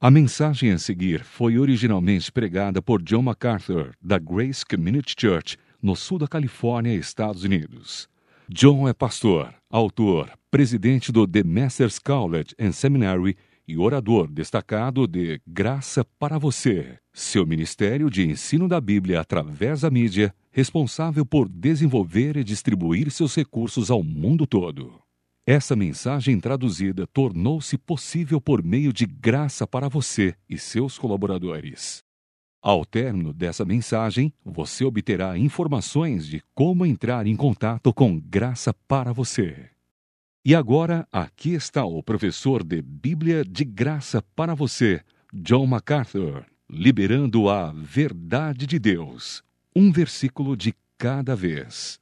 A mensagem a seguir foi originalmente pregada por John MacArthur, da Grace Community Church, no sul da Califórnia, Estados Unidos. John é pastor, autor, presidente do The Masters College and Seminary e orador destacado de Graça para Você, seu ministério de ensino da Bíblia através da mídia, responsável por desenvolver e distribuir seus recursos ao mundo todo. Essa mensagem traduzida tornou-se possível por meio de Graça para Você e seus colaboradores. Ao término dessa mensagem, você obterá informações de como entrar em contato com Graça para Você. E agora, aqui está o professor de Bíblia de Graça para Você, John MacArthur, liberando a verdade de Deus, um versículo de cada vez.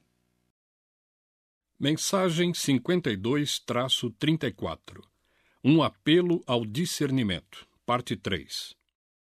Mensagem 52-34. Um apelo ao discernimento. Parte 3.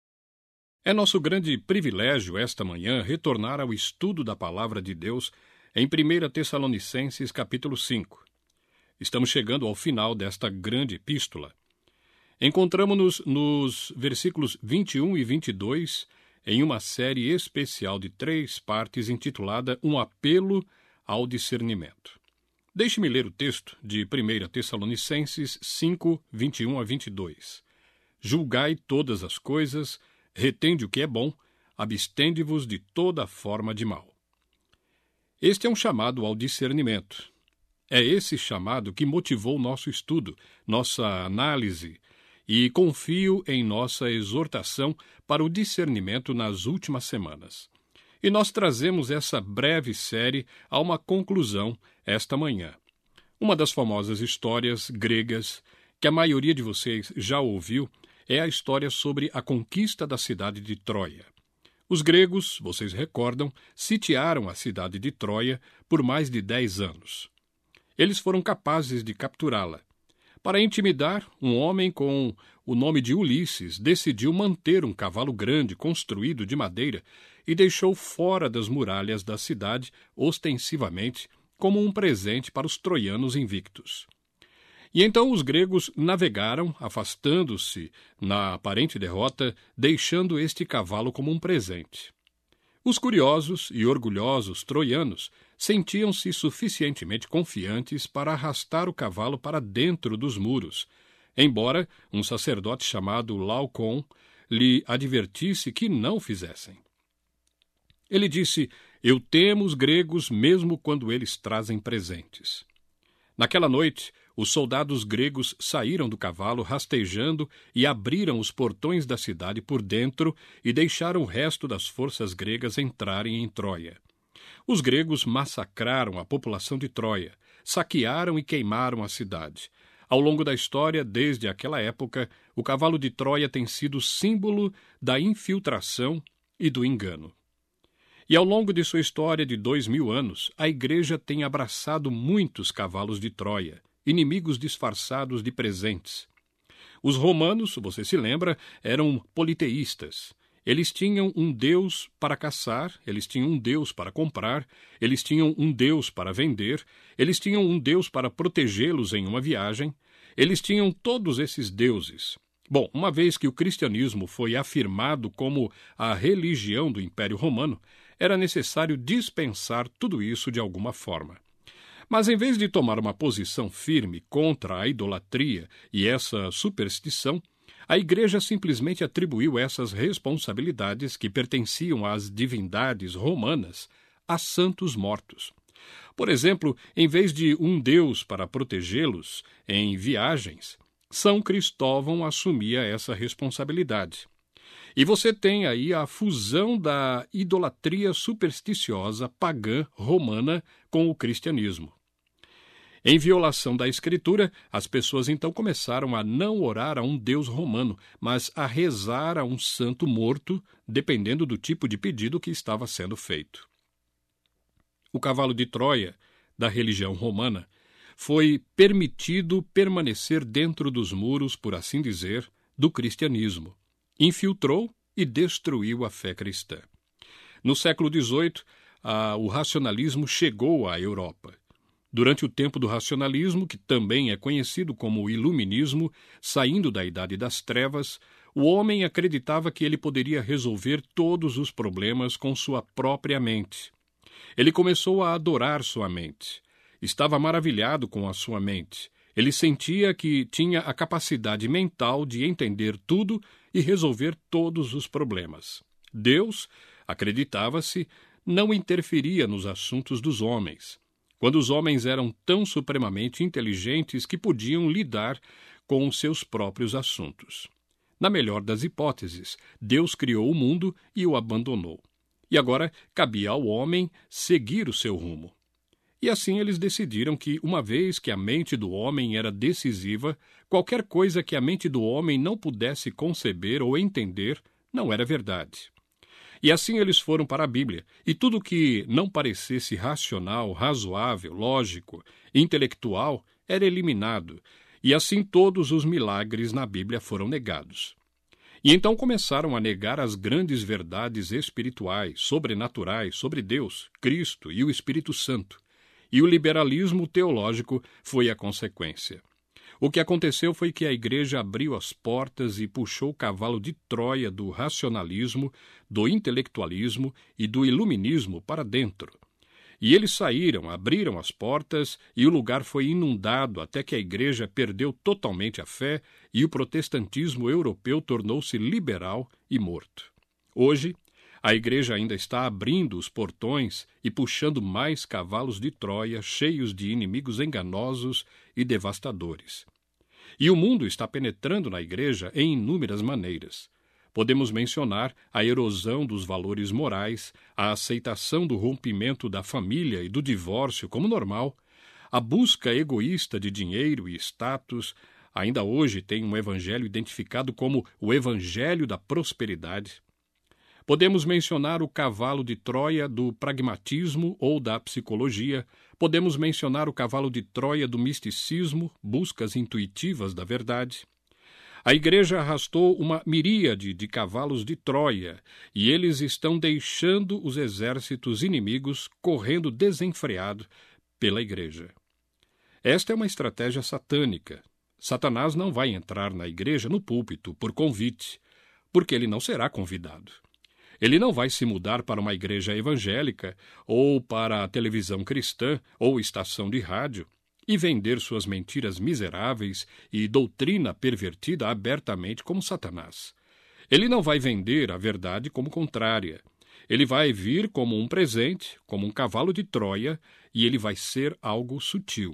É nosso grande privilégio esta manhã retornar ao estudo da Palavra de Deus em 1 Tessalonicenses capítulo 5. Estamos chegando ao final desta grande epístola. Encontramos-nos nos versículos 21 e 22 em uma série especial de 3 partes intitulada Um apelo ao discernimento. Deixe-me ler o texto de 1 Tessalonicenses 5, 21 a 22. Julgai todas as coisas, retende o que é bom, abstende-vos de toda forma de mal. Este é um chamado ao discernimento. É esse chamado que motivou nosso estudo, nossa análise, e confio em nossa exortação para o discernimento nas últimas semanas. E nós trazemos essa breve série a uma conclusão esta manhã. Uma das famosas histórias gregas que a maioria de vocês já ouviu é a história sobre a conquista da cidade de Troia. Os gregos, vocês recordam, sitiaram a cidade de Troia por mais de 10 anos. Eles foram capazes de capturá-la. Para intimidar, um homem com o nome de Ulisses decidiu manter um cavalo grande construído de madeira e deixou fora das muralhas da cidade, ostensivamente, como um presente para os troianos invictos. E então os gregos navegaram, afastando-se na aparente derrota, deixando este cavalo como um presente. Os curiosos e orgulhosos troianos sentiam-se suficientemente confiantes para arrastar o cavalo para dentro dos muros, embora um sacerdote chamado Laucon lhe advertisse que não o fizessem. Ele disse: Eu temo os gregos mesmo quando eles trazem presentes. Naquela noite, os soldados gregos saíram do cavalo rastejando e abriram os portões da cidade por dentro e deixaram o resto das forças gregas entrarem em Troia. Os gregos massacraram a população de Troia, saquearam e queimaram a cidade. Ao longo da história, desde aquela época, o cavalo de Troia tem sido símbolo da infiltração e do engano. E ao longo de sua história de 2000 anos, a Igreja tem abraçado muitos cavalos de Troia, inimigos disfarçados de presentes. Os romanos, você se lembra, eram politeístas. Eles tinham um deus para caçar, eles tinham um deus para comprar, eles tinham um deus para vender, eles tinham um deus para protegê-los em uma viagem, eles tinham todos esses deuses. Bom, uma vez que o cristianismo foi afirmado como a religião do Império Romano, era necessário dispensar tudo isso de alguma forma. Mas em vez de tomar uma posição firme contra a idolatria e essa superstição, a Igreja simplesmente atribuiu essas responsabilidades que pertenciam às divindades romanas a santos mortos. Por exemplo, em vez de um deus para protegê-los em viagens, São Cristóvão assumia essa responsabilidade. E você tem aí a fusão da idolatria supersticiosa pagã romana com o cristianismo. Em violação da Escritura, as pessoas então começaram a não orar a um deus romano, mas a rezar a um santo morto, dependendo do tipo de pedido que estava sendo feito. O cavalo de Troia, da religião romana, foi permitido permanecer dentro dos muros, por assim dizer, do cristianismo. Infiltrou e destruiu a fé cristã. No século XVIII, o racionalismo chegou à Europa. Durante o tempo do racionalismo, que também é conhecido como o iluminismo, saindo da Idade das Trevas, o homem acreditava que ele poderia resolver todos os problemas com sua própria mente. Ele começou a adorar sua mente. Estava maravilhado com a sua mente. Ele sentia que tinha a capacidade mental de entender tudo e resolver todos os problemas. Deus, acreditava-se, não interferia nos assuntos dos homens, quando os homens eram tão supremamente inteligentes que podiam lidar com os seus próprios assuntos. Na melhor das hipóteses, Deus criou o mundo e o abandonou. E agora cabia ao homem seguir o seu rumo. E assim eles decidiram que, uma vez que a mente do homem era decisiva, qualquer coisa que a mente do homem não pudesse conceber ou entender não era verdade. E assim eles foram para a Bíblia, e tudo que não parecesse racional, razoável, lógico, intelectual, era eliminado, e assim todos os milagres na Bíblia foram negados. E então começaram a negar as grandes verdades espirituais, sobrenaturais, sobre Deus, Cristo e o Espírito Santo. E o liberalismo teológico foi a consequência. O que aconteceu foi que a Igreja abriu as portas e puxou o cavalo de Troia do racionalismo, do intelectualismo e do iluminismo para dentro. E eles saíram, abriram as portas e o lugar foi inundado até que a Igreja perdeu totalmente a fé e o protestantismo europeu tornou-se liberal e morto. Hoje, a Igreja ainda está abrindo os portões e puxando mais cavalos de Troia cheios de inimigos enganosos e devastadores. E o mundo está penetrando na Igreja em inúmeras maneiras. Podemos mencionar a erosão dos valores morais, a aceitação do rompimento da família e do divórcio como normal, a busca egoísta de dinheiro e status. Ainda hoje tem um evangelho identificado como o evangelho da prosperidade. Podemos mencionar o cavalo de Troia do pragmatismo ou da psicologia. Podemos mencionar o cavalo de Troia do misticismo, buscas intuitivas da verdade. A Igreja arrastou uma miríade de cavalos de Troia, e eles estão deixando os exércitos inimigos correndo desenfreado pela Igreja. Esta é uma estratégia satânica. Satanás não vai entrar na Igreja no púlpito por convite, porque ele não será convidado. Ele não vai se mudar para uma igreja evangélica, ou para a televisão cristã, ou estação de rádio, e vender suas mentiras miseráveis e doutrina pervertida abertamente como Satanás. Ele não vai vender a verdade como contrária. Ele vai vir como um presente, como um cavalo de Troia, e ele vai ser algo sutil.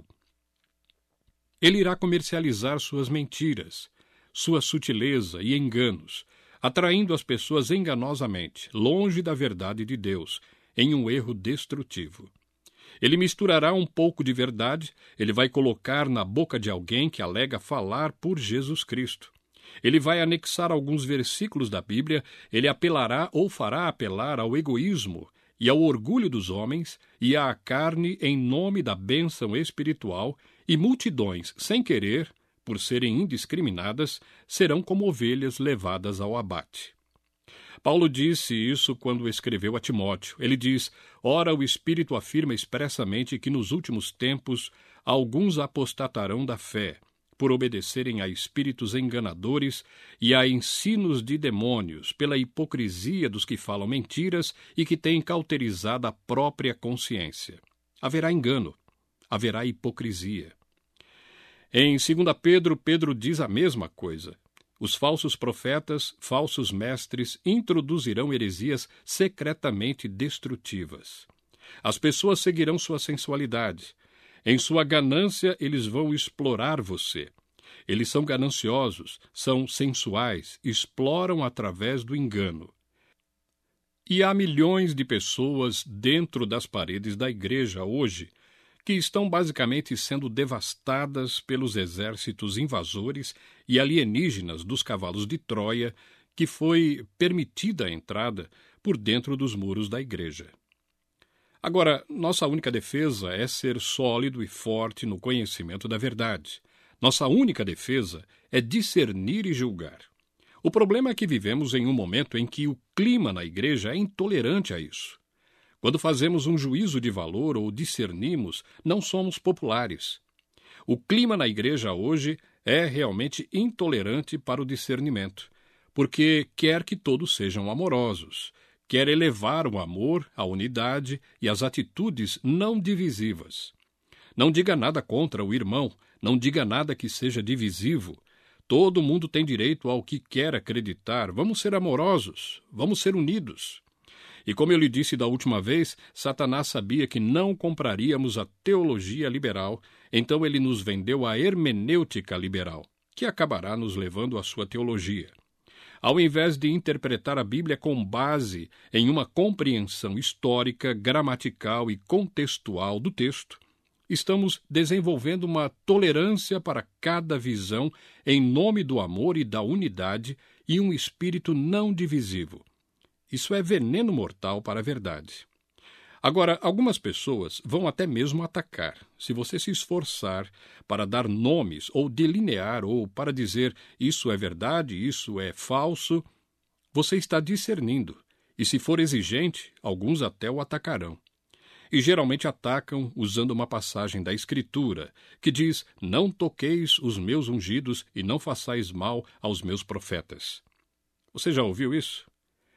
Ele irá comercializar suas mentiras, sua sutileza e enganos, atraindo as pessoas enganosamente, longe da verdade de Deus, em um erro destrutivo. Ele misturará um pouco de verdade, ele vai colocar na boca de alguém que alega falar por Jesus Cristo. Ele vai anexar alguns versículos da Bíblia, ele apelará ou fará apelar ao egoísmo e ao orgulho dos homens e à carne em nome da bênção espiritual, e multidões, sem querer, por serem indiscriminadas, serão como ovelhas levadas ao abate. Paulo disse isso quando escreveu a Timóteo. Ele diz: ora, o Espírito afirma expressamente que nos últimos tempos alguns apostatarão da fé, por obedecerem a espíritos enganadores e a ensinos de demônios, pela hipocrisia dos que falam mentiras e que têm cauterizado a própria consciência. Haverá engano, haverá hipocrisia. Em 2 Pedro, Pedro diz a mesma coisa. Os falsos profetas, falsos mestres, introduzirão heresias secretamente destrutivas. As pessoas seguirão sua sensualidade. Em sua ganância, eles vão explorar você. Eles são gananciosos, são sensuais, exploram através do engano. E há milhões de pessoas dentro das paredes da igreja hoje que estão basicamente sendo devastadas pelos exércitos invasores e alienígenas dos cavalos de Troia, que foi permitida a entrada por dentro dos muros da igreja. Agora, nossa única defesa é ser sólido e forte no conhecimento da verdade. Nossa única defesa é discernir e julgar. O problema é que vivemos em um momento em que o clima na igreja é intolerante a isso. Quando fazemos um juízo de valor ou discernimos, não somos populares. O clima na igreja hoje é realmente intolerante para o discernimento, porque quer que todos sejam amorosos, quer elevar o amor, a unidade e as atitudes não divisivas. Não diga nada contra o irmão, não diga nada que seja divisivo. Todo mundo tem direito ao que quer acreditar. Vamos ser amorosos, vamos ser unidos. E como eu lhe disse da última vez, Satanás sabia que não compraríamos a teologia liberal, então ele nos vendeu a hermenêutica liberal, que acabará nos levando à sua teologia. Ao invés de interpretar a Bíblia com base em uma compreensão histórica, gramatical e contextual do texto, estamos desenvolvendo uma tolerância para cada visão em nome do amor e da unidade e um espírito não divisivo. Isso é veneno mortal para a verdade. Agora, algumas pessoas vão até mesmo atacar, se você se esforçar para dar nomes ou delinear ou para dizer isso é verdade, isso é falso. Você está discernindo, e se for exigente, alguns até o atacarão. E geralmente atacam usando uma passagem da Escritura, que diz, não toqueis os meus ungidos e não façais mal aos meus profetas. Você já ouviu isso?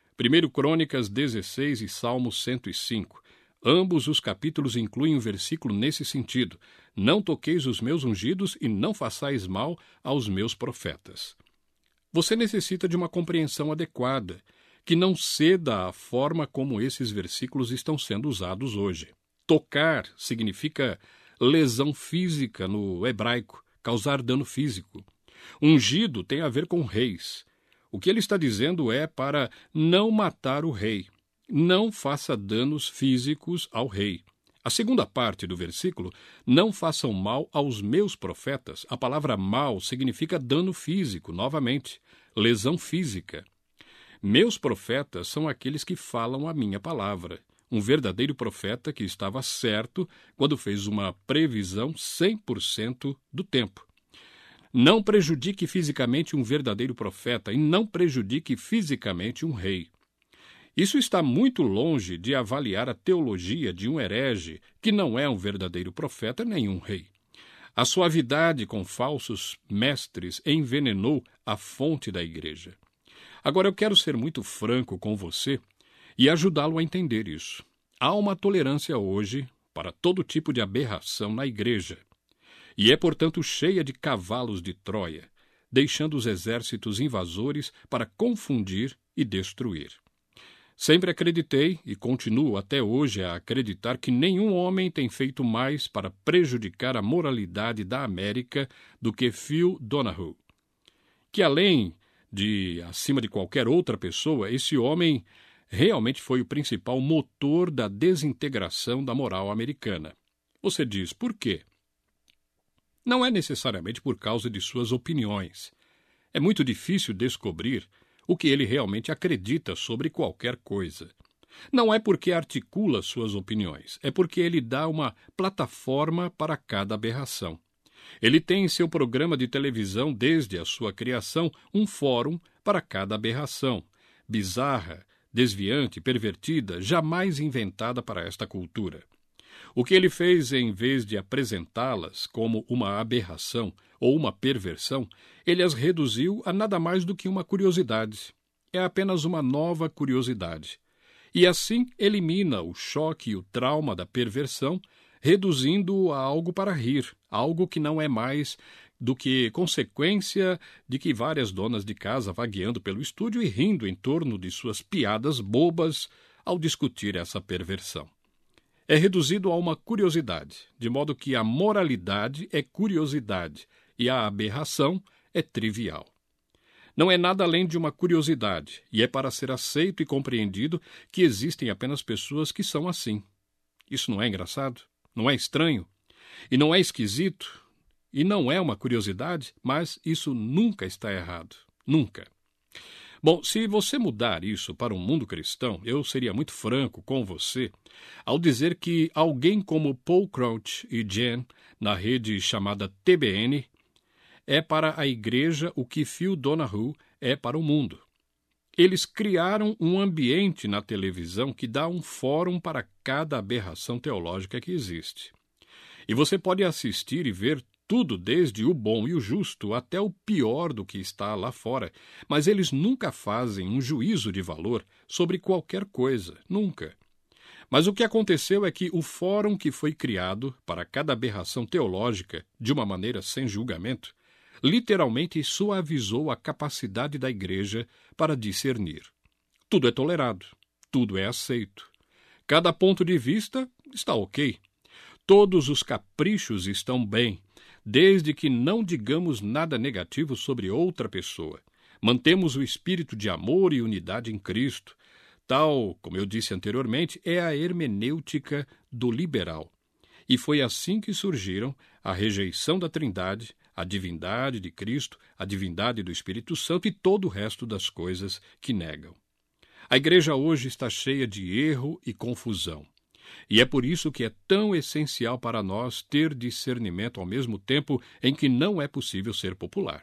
1 Crônicas 16 e Salmo 105. Ambos os capítulos incluem um versículo nesse sentido. Não toqueis os meus ungidos e não façais mal aos meus profetas. Você necessita de uma compreensão adequada, que não ceda à forma como esses versículos estão sendo usados hoje. Tocar significa lesão física no hebraico, causar dano físico. Ungido tem a ver com reis. O que ele está dizendo é para não matar o rei. Não faça danos físicos ao rei. A segunda parte do versículo, não façam mal aos meus profetas. A palavra mal significa dano físico, novamente, lesão física. Meus profetas são aqueles que falam a minha palavra. Um verdadeiro profeta que estava certo quando fez uma previsão 100% do tempo. Não prejudique fisicamente um verdadeiro profeta e não prejudique fisicamente um rei. Isso está muito longe de avaliar a teologia de um herege que não é um verdadeiro profeta nem um rei. A suavidade com falsos mestres envenenou a fonte da igreja. Agora eu quero ser muito franco com você e ajudá-lo a entender isso. Há uma tolerância hoje para todo tipo de aberração na igreja. E é, portanto, cheia de cavalos de Troia, deixando os exércitos invasores para confundir e destruir. Sempre acreditei, e continuo até hoje a acreditar, que nenhum homem tem feito mais para prejudicar a moralidade da América do que Phil Donahue. Que além de, acima de qualquer outra pessoa, esse homem realmente foi o principal motor da desintegração da moral americana. Você diz, por quê? Não é necessariamente por causa de suas opiniões. É muito difícil descobrir o que ele realmente acredita sobre qualquer coisa. Não é porque articula suas opiniões, é porque ele dá uma plataforma para cada aberração. Ele tem em seu programa de televisão, desde a sua criação, um fórum para cada aberração, bizarra, desviante, pervertida, jamais inventada para esta cultura. O que ele fez, em vez de apresentá-las como uma aberração ou uma perversão, ele as reduziu a nada mais do que uma curiosidade. É apenas uma nova curiosidade. E assim elimina o choque e o trauma da perversão, reduzindo-o a algo para rir, algo que não é mais do que consequência de que várias donas de casa vagueando pelo estúdio e rindo em torno de suas piadas bobas ao discutir essa perversão. É reduzido a uma curiosidade, de modo que a moralidade é curiosidade e a aberração é trivial. Não é nada além de uma curiosidade, e é para ser aceito e compreendido que existem apenas pessoas que são assim. Isso não é engraçado? Não é estranho? E não é esquisito? E não é uma curiosidade? Mas isso nunca está errado. Nunca. Bom, se você mudar isso para um mundo cristão, eu seria muito franco com você ao dizer que alguém como Paul Crouch e Jen, na rede chamada TBN, é para a igreja o que Phil Donahue é para o mundo. Eles criaram um ambiente na televisão que dá um fórum para cada aberração teológica que existe. E você pode assistir e ver tudo, desde o bom e o justo até o pior do que está lá fora, mas eles nunca fazem um juízo de valor sobre qualquer coisa, nunca. Mas o que aconteceu é que o fórum que foi criado para cada aberração teológica, de uma maneira sem julgamento, literalmente suavizou a capacidade da igreja para discernir. Tudo é tolerado, tudo é aceito. Cada ponto de vista está ok. Todos os caprichos estão bem, desde que não digamos nada negativo sobre outra pessoa. Mantemos o espírito de amor e unidade em Cristo. Tal, como eu disse anteriormente, é a hermenêutica do liberal. E foi assim que surgiram a rejeição da Trindade, a divindade de Cristo, a divindade do Espírito Santo e todo o resto das coisas que negam. A igreja hoje está cheia de erro e confusão. E é por isso que é tão essencial para nós ter discernimento ao mesmo tempo em que não é possível ser popular.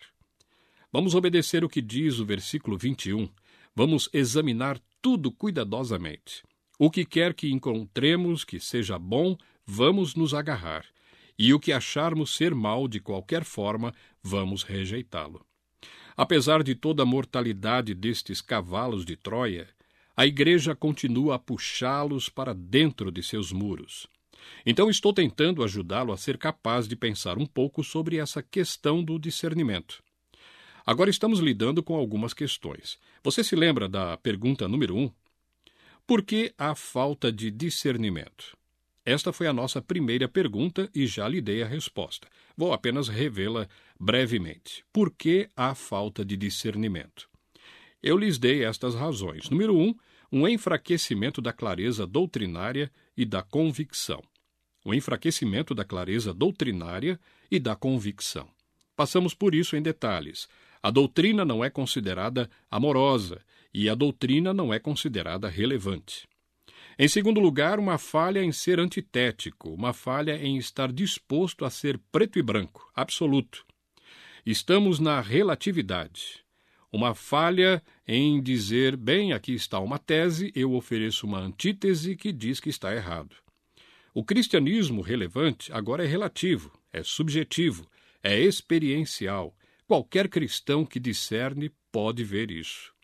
Vamos obedecer o que diz o versículo 21. Vamos examinar tudo cuidadosamente. O que quer que encontremos que seja bom, vamos nos agarrar. E o que acharmos ser mal de qualquer forma, vamos rejeitá-lo. Apesar de toda a mortalidade destes cavalos de Troia, a igreja continua a puxá-los para dentro de seus muros. Então estou tentando ajudá-lo a ser capaz de pensar um pouco sobre essa questão do discernimento. Agora estamos lidando com algumas questões. Você se lembra da pergunta número 1? Por que a falta de discernimento? Esta foi a nossa primeira pergunta e já lhe dei a resposta. Vou apenas revê-la brevemente. Por que a falta de discernimento? Eu lhes dei estas razões. Número 1, um enfraquecimento da clareza doutrinária e da convicção. O enfraquecimento da clareza doutrinária e da convicção. Passamos por isso em detalhes. A doutrina não é considerada amorosa e a doutrina não é considerada relevante. Em segundo lugar, uma falha em ser antitético, uma falha em estar disposto a ser preto e branco, absoluto. Estamos na relatividade. Uma falha em dizer, bem, aqui está uma tese, eu ofereço uma antítese que diz que está errado. O cristianismo relevante agora é relativo, é subjetivo, é experiencial. Qualquer cristão que discerne pode ver isso.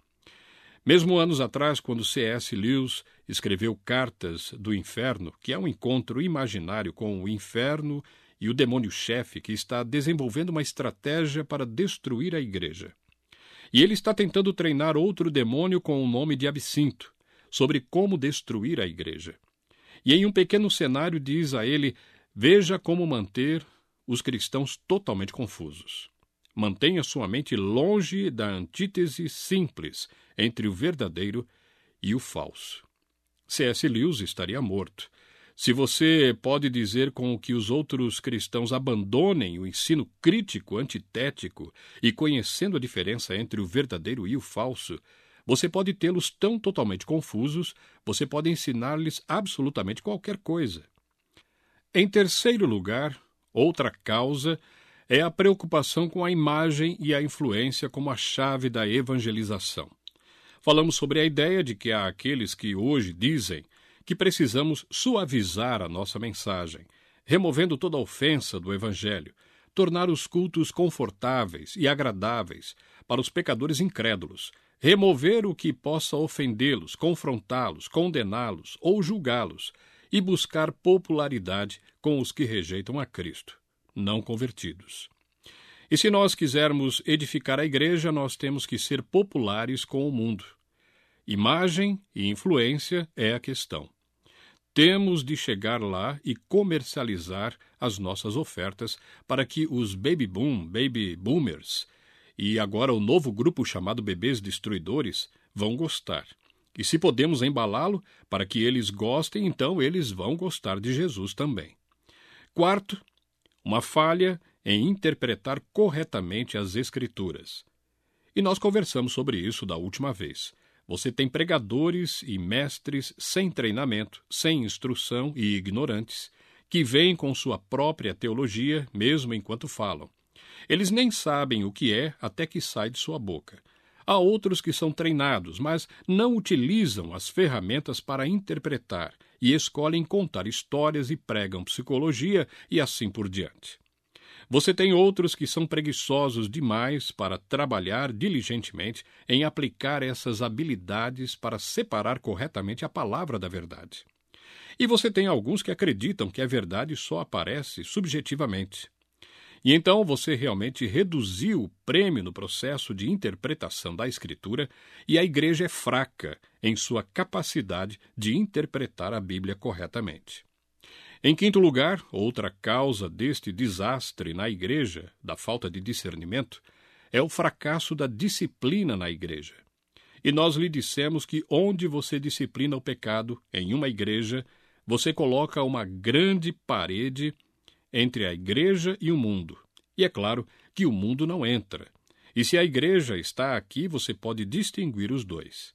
Mesmo anos atrás, quando C.S. Lewis escreveu Cartas do Inferno, que é um encontro imaginário com o inferno e o demônio-chefe que está desenvolvendo uma estratégia para destruir a igreja. E ele está tentando treinar outro demônio com o nome de Absinto, sobre como destruir a igreja. E em um pequeno cenário diz a ele, veja como manter os cristãos totalmente confusos. Mantenha sua mente longe da antítese simples entre o verdadeiro e o falso. C.S. Lewis estaria morto. Se você pode dizer com que os outros cristãos abandonem o ensino crítico, antitético e conhecendo a diferença entre o verdadeiro e o falso, você pode tê-los tão totalmente confusos, você pode ensinar-lhes absolutamente qualquer coisa. Em terceiro lugar, outra causa é a preocupação com a imagem e a influência como a chave da evangelização. Falamos sobre a ideia de que há aqueles que hoje dizem que precisamos suavizar a nossa mensagem, removendo toda a ofensa do Evangelho, tornar os cultos confortáveis e agradáveis para os pecadores incrédulos, remover o que possa ofendê-los, confrontá-los, condená-los ou julgá-los e buscar popularidade com os que rejeitam a Cristo, não convertidos. E se nós quisermos edificar a igreja, nós temos que ser populares com o mundo. Imagem e influência é a questão. Temos de chegar lá e comercializar as nossas ofertas para que os baby boomers e agora o novo grupo chamado bebês destruidores vão gostar. E se podemos embalá-lo para que eles gostem, então eles vão gostar de Jesus também. Quarto, uma falha em interpretar corretamente as Escrituras. E nós conversamos sobre isso da última vez. Você tem pregadores e mestres sem treinamento, sem instrução e ignorantes, que vêm com sua própria teologia, mesmo enquanto falam. Eles nem sabem o que é até que sai de sua boca. Há outros que são treinados, mas não utilizam as ferramentas para interpretar e escolhem contar histórias e pregam psicologia e assim por diante. Você tem outros que são preguiçosos demais para trabalhar diligentemente em aplicar essas habilidades para separar corretamente a palavra da verdade. E você tem alguns que acreditam que a verdade só aparece subjetivamente. E então você realmente reduziu o prêmio no processo de interpretação da Escritura e a igreja é fraca em sua capacidade de interpretar a Bíblia corretamente. Em quinto lugar, outra causa deste desastre na igreja, da falta de discernimento, é o fracasso da disciplina na igreja. E nós lhe dissemos que onde você disciplina o pecado, em uma igreja, você coloca uma grande parede entre a igreja e o mundo. E é claro que o mundo não entra. E se a igreja está aqui, você pode distinguir os dois.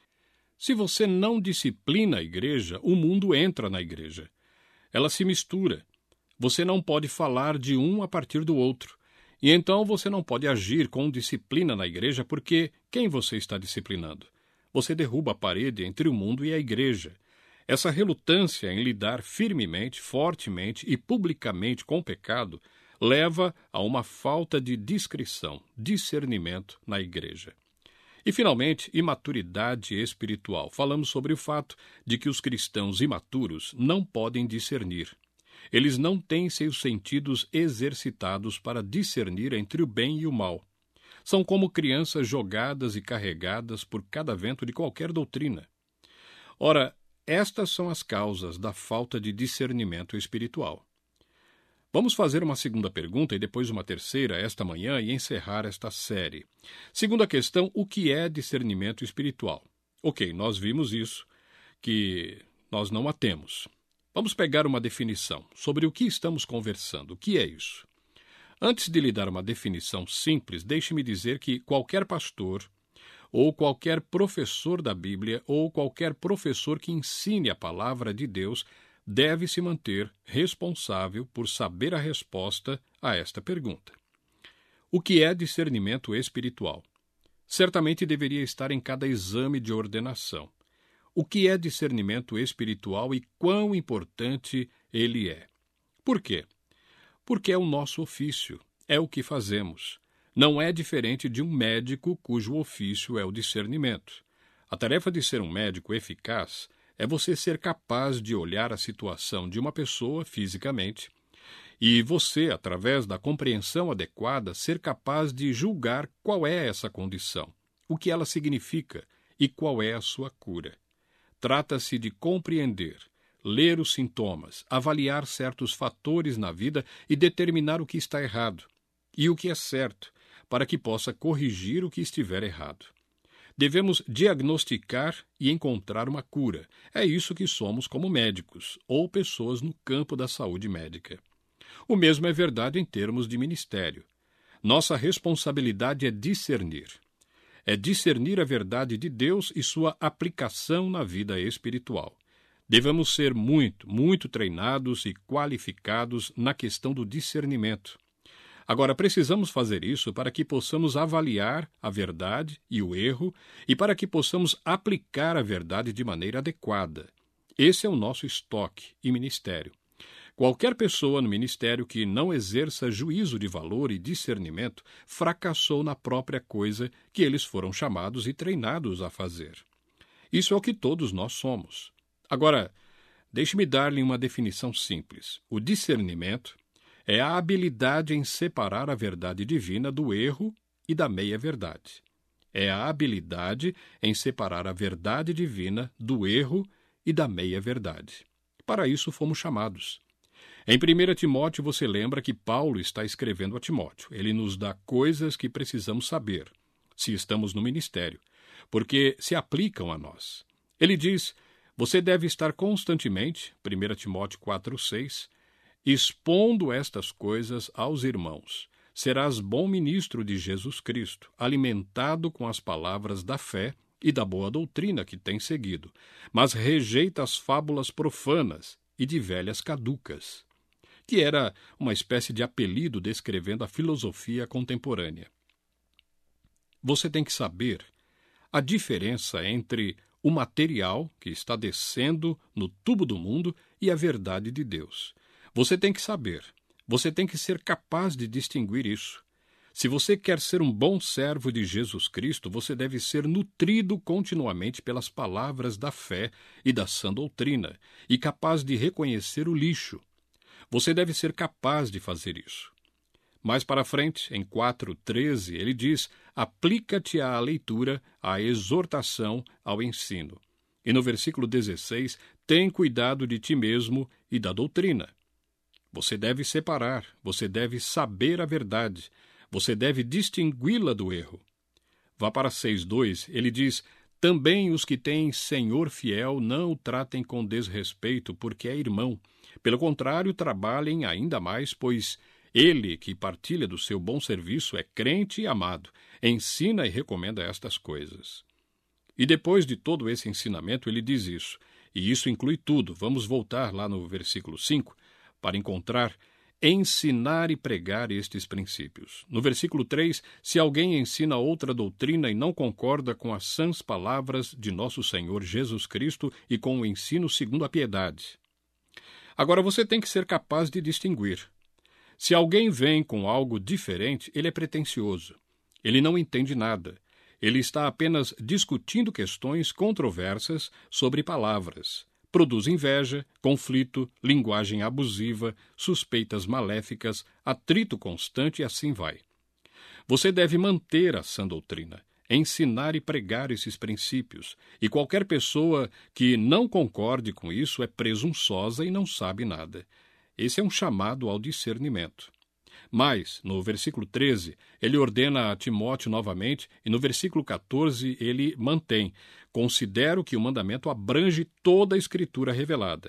Se você não disciplina a igreja, o mundo entra na igreja. Ela se mistura. Você não pode falar de um a partir do outro. E então você não pode agir com disciplina na igreja, porque quem você está disciplinando? Você derruba a parede entre o mundo e a igreja. Essa relutância em lidar firmemente, fortemente e publicamente com o pecado leva a uma falta de discrição, discernimento na igreja. E, finalmente, imaturidade espiritual. Falamos sobre o fato de que os cristãos imaturos não podem discernir. Eles não têm seus sentidos exercitados para discernir entre o bem e o mal. São como crianças jogadas e carregadas por cada vento de qualquer doutrina. Ora, estas são as causas da falta de discernimento espiritual. Vamos fazer uma segunda pergunta e depois uma terceira esta manhã e encerrar esta série. Segunda questão, o que é discernimento espiritual? Ok, nós vimos isso, que nós não a temos. Vamos pegar uma definição sobre o que estamos conversando. O que é isso? Antes de lhe dar uma definição simples, deixe-me dizer que qualquer pastor, ou qualquer professor da Bíblia, ou qualquer professor que ensine a palavra de Deus, deve se manter responsável por saber a resposta a esta pergunta. O que é discernimento espiritual? Certamente deveria estar em cada exame de ordenação. O que é discernimento espiritual e quão importante ele é? Por quê? Porque é o nosso ofício, é o que fazemos. Não é diferente de um médico cujo ofício é o discernimento. A tarefa de ser um médico eficaz é você ser capaz de olhar a situação de uma pessoa fisicamente e você, através da compreensão adequada, ser capaz de julgar qual é essa condição, o que ela significa e qual é a sua cura. Trata-se de compreender, ler os sintomas, avaliar certos fatores na vida e determinar o que está errado e o que é certo, para que possa corrigir o que estiver errado. Devemos diagnosticar e encontrar uma cura. É isso que somos como médicos, ou pessoas no campo da saúde médica. O mesmo é verdade em termos de ministério. Nossa responsabilidade é discernir. É discernir a verdade de Deus e sua aplicação na vida espiritual. Devemos ser muito treinados e qualificados na questão do discernimento. Agora, precisamos fazer isso para que possamos avaliar a verdade e o erro e para que possamos aplicar a verdade de maneira adequada. Esse é o nosso estoque e ministério. Qualquer pessoa no ministério que não exerça juízo de valor e discernimento fracassou na própria coisa que eles foram chamados e treinados a fazer. Isso é o que todos nós somos. Agora, deixe-me dar-lhe uma definição simples. O discernimento é a habilidade em separar a verdade divina do erro e da meia-verdade. É a habilidade em separar a verdade divina do erro e da meia-verdade. Para isso fomos chamados. Em 1 Timóteo você lembra que Paulo está escrevendo a Timóteo. Ele nos dá coisas que precisamos saber, se estamos no ministério, porque se aplicam a nós. Ele diz, você deve estar constantemente, 1 Timóteo 4:6, expondo estas coisas aos irmãos. Serás bom ministro de Jesus Cristo, alimentado com as palavras da fé e da boa doutrina que tens seguido, mas rejeita as fábulas profanas e de velhas caducas, que era uma espécie de apelido descrevendo a filosofia contemporânea. você tem que saber a diferença entre o material que está descendo no tubo do mundo e a verdade de Deus. Você tem que saber, você tem que ser capaz de distinguir isso. Se você quer ser um bom servo de Jesus Cristo, você deve ser nutrido continuamente pelas palavras da fé e da sã doutrina, e capaz de reconhecer o lixo. Você deve ser capaz de fazer isso. Mais para frente, em 4:13, ele diz: aplica-te à leitura, à exortação, ao ensino. E no versículo 16, tem cuidado de ti mesmo e da doutrina. Você deve separar, você deve saber a verdade, você deve distingui-la do erro. Vá para 6:2, ele diz: também os que têm senhor fiel não o tratem com desrespeito, porque é irmão. Pelo contrário, trabalhem ainda mais, pois ele que partilha do seu bom serviço é crente e amado, ensina e recomenda estas coisas. E depois de todo esse ensinamento, ele diz isso, e isso inclui tudo. Vamos voltar lá no versículo 5 para encontrar ensinar e pregar estes princípios. No versículo 3, se alguém ensina outra doutrina e não concorda com as sãs palavras de nosso Senhor Jesus Cristo e com o ensino segundo a piedade. Agora você tem que ser capaz de distinguir. Se alguém vem com algo diferente, ele é pretensioso. Ele não entende nada. Ele está apenas discutindo questões controversas sobre palavras. Produz inveja, conflito, linguagem abusiva, suspeitas maléficas, atrito constante e assim vai. Você deve manter a sã doutrina, ensinar e pregar esses princípios, e qualquer pessoa que não concorde com isso é presunçosa e não sabe nada. Esse é um chamado ao discernimento. Mas, no versículo 13, ele ordena a Timóteo novamente, e no versículo 14 ele mantém: considero que o mandamento abrange toda a Escritura revelada.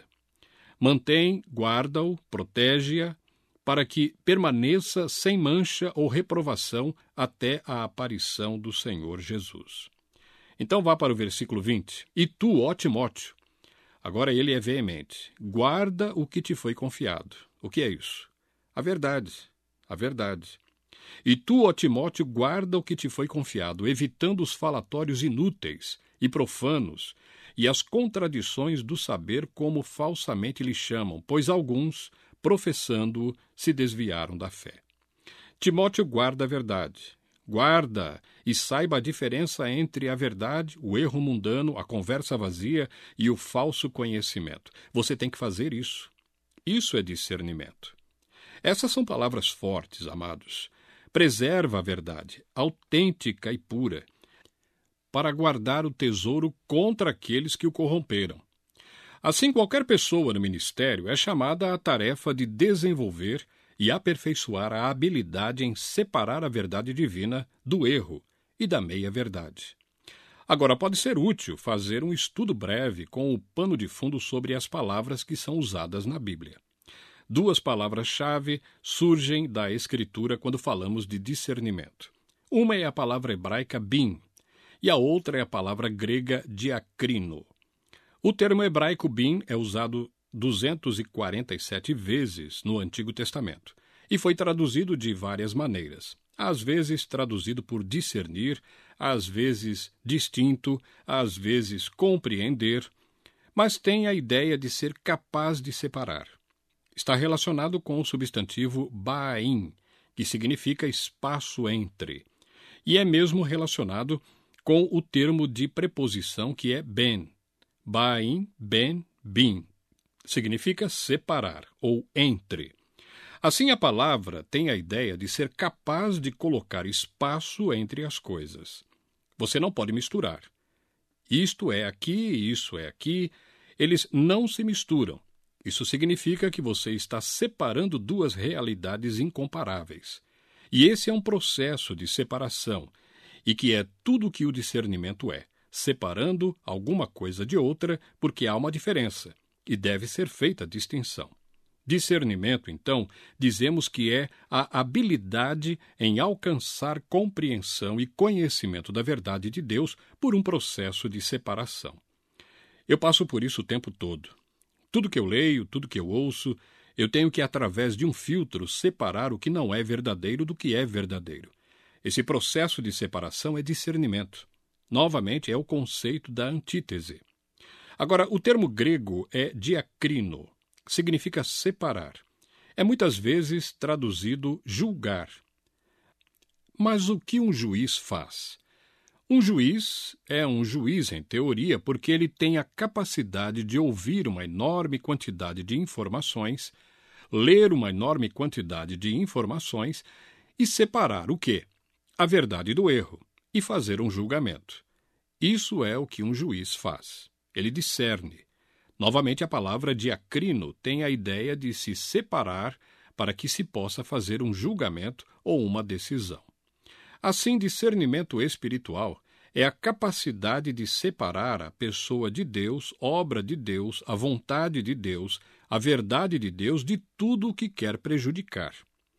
Mantém, guarda-o, protege-a, para que permaneça sem mancha ou reprovação até a aparição do Senhor Jesus. Então vá para o versículo 20. E tu, ó Timóteo, agora ele é veemente, guarda o que te foi confiado. O que é isso? A verdade. A verdade. E tu, ó Timóteo, guarda o que te foi confiado, evitando os falatórios inúteis e profanos e as contradições do saber, como falsamente lhe chamam, pois alguns, professando-o, se desviaram da fé. Timóteo guarda a verdade. Guarda e saiba a diferença entre a verdade, o erro mundano, a conversa vazia e o falso conhecimento. Você tem que fazer isso. Isso é discernimento. Essas são palavras fortes, amados. Preserva a verdade, autêntica e pura, para guardar o tesouro contra aqueles que o corromperam. Assim, qualquer pessoa no ministério é chamada à tarefa de desenvolver e aperfeiçoar a habilidade em separar a verdade divina do erro e da meia-verdade. Agora, pode ser útil fazer um estudo breve com o pano de fundo sobre as palavras que são usadas na Bíblia. Duas palavras-chave surgem da Escritura quando falamos de discernimento. Uma é a palavra hebraica bin, e a outra é a palavra grega diacrino. O termo hebraico bin é usado 247 vezes no Antigo Testamento e foi traduzido de várias maneiras. Às vezes traduzido por discernir, às vezes distinto, às vezes compreender, mas tem a ideia de ser capaz de separar. Está relacionado com o substantivo ba'in, que significa espaço entre, e é mesmo relacionado com o termo de preposição que é ben. Ba'in, ben, bin. Significa separar ou entre. Assim, a palavra tem a ideia de ser capaz de colocar espaço entre as coisas. Você não pode misturar. Isto é aqui, isso é aqui. Eles não se misturam. Isso significa que você está separando duas realidades incomparáveis. E esse é um processo de separação, e que é tudo o que o discernimento é, separando alguma coisa de outra, porque há uma diferença, e deve ser feita a distinção. Discernimento, então, dizemos que é a habilidade em alcançar compreensão e conhecimento da verdade de Deus por um processo de separação. Eu passo por isso o tempo todo. Tudo que eu leio, tudo que eu ouço, eu tenho que, através de um filtro, separar o que não é verdadeiro do que é verdadeiro. Esse processo de separação é discernimento. Novamente, é o conceito da antítese. Agora, o termo grego é diakrino, que significa separar. É muitas vezes traduzido julgar. Mas o que um juiz faz? Um juiz é um juiz, em teoria, porque ele tem a capacidade de ouvir uma enorme quantidade de informações, ler uma enorme quantidade de informações e separar o quê? A verdade do erro e fazer um julgamento. Isso é o que um juiz faz. Ele discerne. Novamente, a palavra diakrino tem a ideia de se separar para que se possa fazer um julgamento ou uma decisão. Assim, discernimento espiritual é a capacidade de separar a pessoa de Deus, obra de Deus, a vontade de Deus, a verdade de Deus de tudo o que quer prejudicar.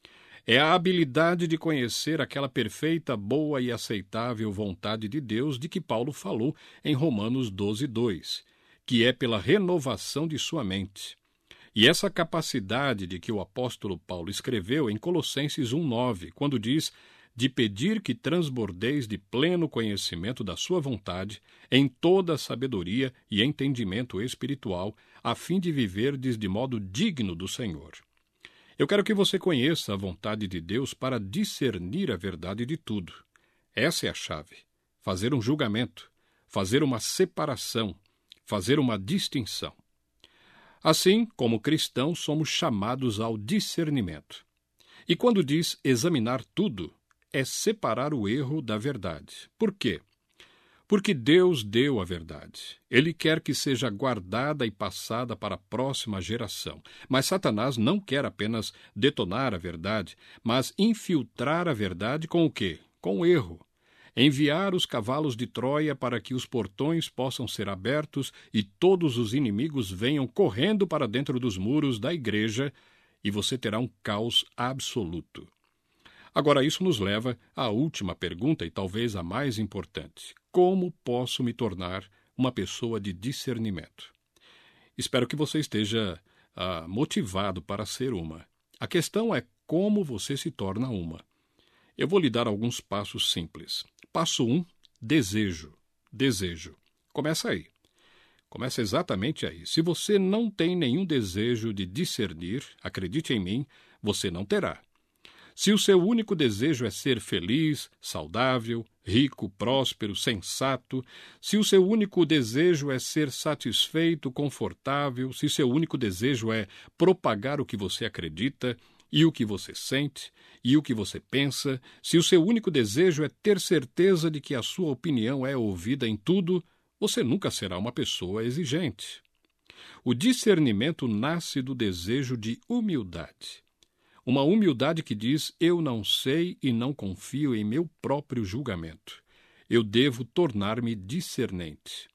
É a habilidade de conhecer aquela perfeita, boa e aceitável vontade de Deus de que Paulo falou em Romanos 12:2, que é pela renovação de sua mente. E essa capacidade de que o apóstolo Paulo escreveu em Colossenses 1:9, quando diz de pedir que transbordeis de pleno conhecimento da sua vontade, em toda a sabedoria e entendimento espiritual, a fim de viverdes de modo digno do Senhor. Eu quero que você conheça a vontade de Deus para discernir a verdade de tudo. Essa é a chave. Fazer um julgamento, fazer uma separação, fazer uma distinção. Assim, como cristãos, somos chamados ao discernimento. E quando diz examinar tudo, é separar o erro da verdade. Por quê? Porque Deus deu a verdade. Ele quer que seja guardada e passada para a próxima geração. Mas Satanás não quer apenas detonar a verdade, mas infiltrar a verdade com o quê? Com o erro. Enviar os cavalos de Troia para que os portões possam ser abertos e todos os inimigos venham correndo para dentro dos muros da igreja, e você terá um caos absoluto. Agora, isso nos leva à última pergunta e talvez a mais importante. Como posso me tornar uma pessoa de discernimento? Espero que você esteja motivado para ser uma. A questão é como você se torna uma. Eu vou lhe dar alguns passos simples. Passo 1, desejo. Desejo. Começa aí. Começa exatamente aí. Se você não tem nenhum desejo de discernir, acredite em mim, você não terá. Se o seu único desejo é ser feliz, saudável, rico, próspero, sensato, se o seu único desejo é ser satisfeito, confortável, se seu único desejo é propagar o que você acredita e o que você sente e o que você pensa, se o seu único desejo é ter certeza de que a sua opinião é ouvida em tudo, você nunca será uma pessoa exigente. O discernimento nasce do desejo de humildade. Uma humildade que diz, eu não sei e não confio em meu próprio julgamento. Eu devo tornar-me discernente.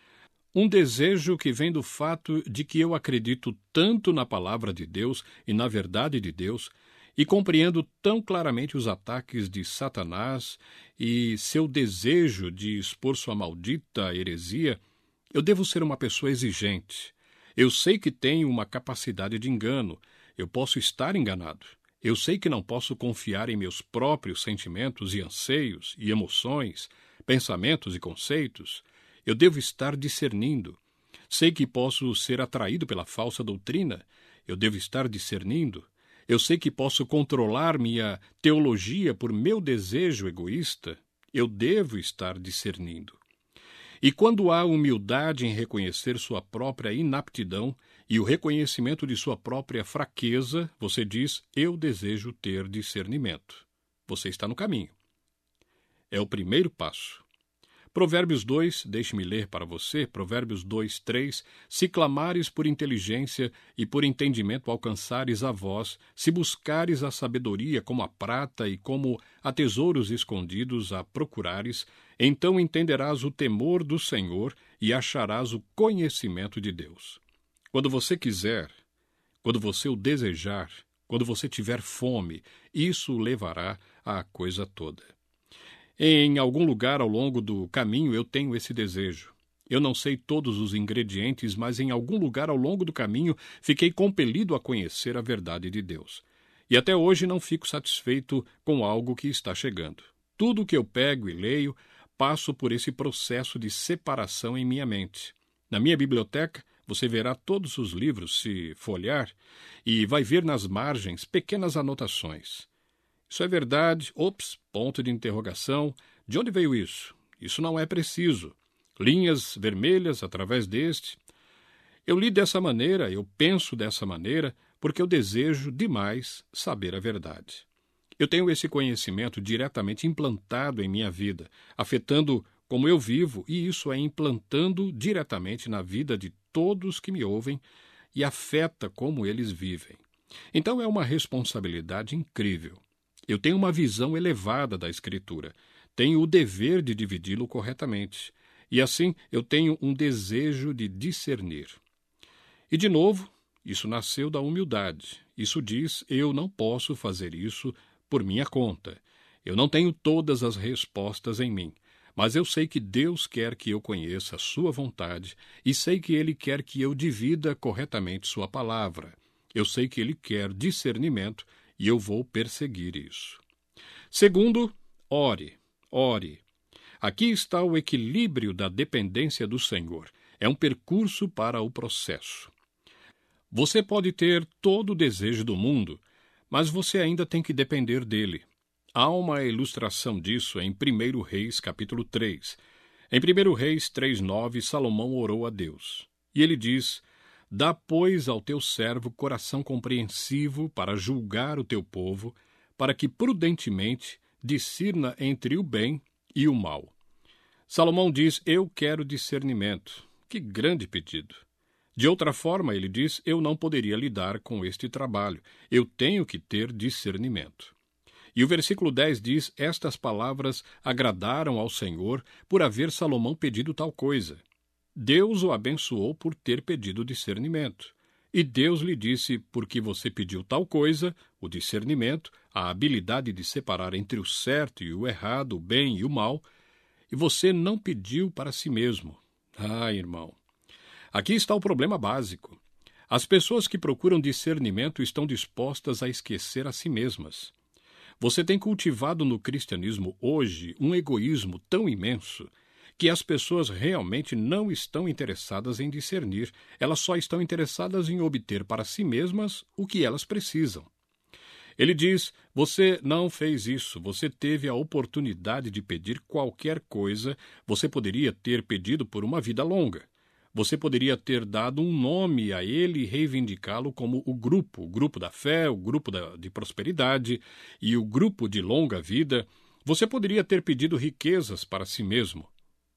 Um desejo que vem do fato de que eu acredito tanto na palavra de Deus e na verdade de Deus, e compreendo tão claramente os ataques de Satanás e seu desejo de expor sua maldita heresia, eu devo ser uma pessoa exigente. Eu sei que tenho uma capacidade de engano. Eu posso estar enganado. Eu sei que não posso confiar em meus próprios sentimentos e anseios e emoções, pensamentos e conceitos. Eu devo estar discernindo. Sei que posso ser atraído pela falsa doutrina. Eu devo estar discernindo. Eu sei que posso controlar minha teologia por meu desejo egoísta. Eu devo estar discernindo. E quando há humildade em reconhecer sua própria inaptidão e o reconhecimento de sua própria fraqueza, você diz, eu desejo ter discernimento. Você está no caminho. É o primeiro passo. Provérbios 2, deixe-me ler para você, Provérbios 2, 3, se clamares por inteligência e por entendimento alcançares a voz, se buscares a sabedoria como a prata e como a tesouros escondidos a procurares, então entenderás o temor do Senhor e acharás o conhecimento de Deus. Quando você quiser, quando você o desejar, quando você tiver fome, isso o levará à coisa toda. Em algum lugar ao longo do caminho eu tenho esse desejo. Eu não sei todos os ingredientes, mas em algum lugar ao longo do caminho fiquei compelido a conhecer a verdade de Deus. E até hoje não fico satisfeito com algo que está chegando. Tudo que eu pego e leio, passo por esse processo de separação em minha mente. Na minha biblioteca, você verá todos os livros, se folhear, e vai ver nas margens pequenas anotações. Isso é verdade? Ops, ponto de interrogação. De onde veio isso? Isso não é preciso. Linhas vermelhas através deste. Eu li dessa maneira, eu penso dessa maneira, porque eu desejo demais saber a verdade. Eu tenho esse conhecimento diretamente implantado em minha vida, afetando como eu vivo, e isso é implantando diretamente na vida de todos que me ouvem e afeta como eles vivem. Então é uma responsabilidade incrível. Eu tenho uma visão elevada da Escritura, tenho o dever de dividi-lo corretamente, e assim eu tenho um desejo de discernir. E de novo, isso nasceu da humildade. Isso diz, eu não posso fazer isso por minha conta. Eu não tenho todas as respostas em mim, mas eu sei que Deus quer que eu conheça a sua vontade e sei que Ele quer que eu divida corretamente sua palavra. Eu sei que Ele quer discernimento e eu vou perseguir isso. Segundo, ore, ore. Aqui está o equilíbrio da dependência do Senhor. É um percurso para o processo. Você pode ter todo o desejo do mundo, mas você ainda tem que depender dele. Há uma ilustração disso em 1 Reis, capítulo 3. Em 1 Reis 3,9, Salomão orou a Deus. E ele diz, dá, pois, ao teu servo coração compreensivo para julgar o teu povo, para que prudentemente discirna entre o bem e o mal. Salomão diz, eu quero discernimento. Que grande pedido! De outra forma, ele diz, eu não poderia lidar com este trabalho. Eu tenho que ter discernimento. E o versículo 10 diz, estas palavras agradaram ao Senhor por haver Salomão pedido tal coisa. Deus o abençoou por ter pedido discernimento. E Deus lhe disse, porque você pediu tal coisa, o discernimento, a habilidade de separar entre o certo e o errado, o bem e o mal, e você não pediu para si mesmo. Ah, irmão, aqui está o problema básico. As pessoas que procuram discernimento estão dispostas a esquecer a si mesmas. Você tem cultivado no cristianismo hoje um egoísmo tão imenso que as pessoas realmente não estão interessadas em discernir, elas só estão interessadas em obter para si mesmas o que elas precisam. Ele diz, você não fez isso, você teve a oportunidade de pedir qualquer coisa, você poderia ter pedido por uma vida longa. Você poderia ter dado um nome a ele e reivindicá-lo como o grupo da fé, o grupo de prosperidade e o grupo de longa vida. Você poderia ter pedido riquezas para si mesmo.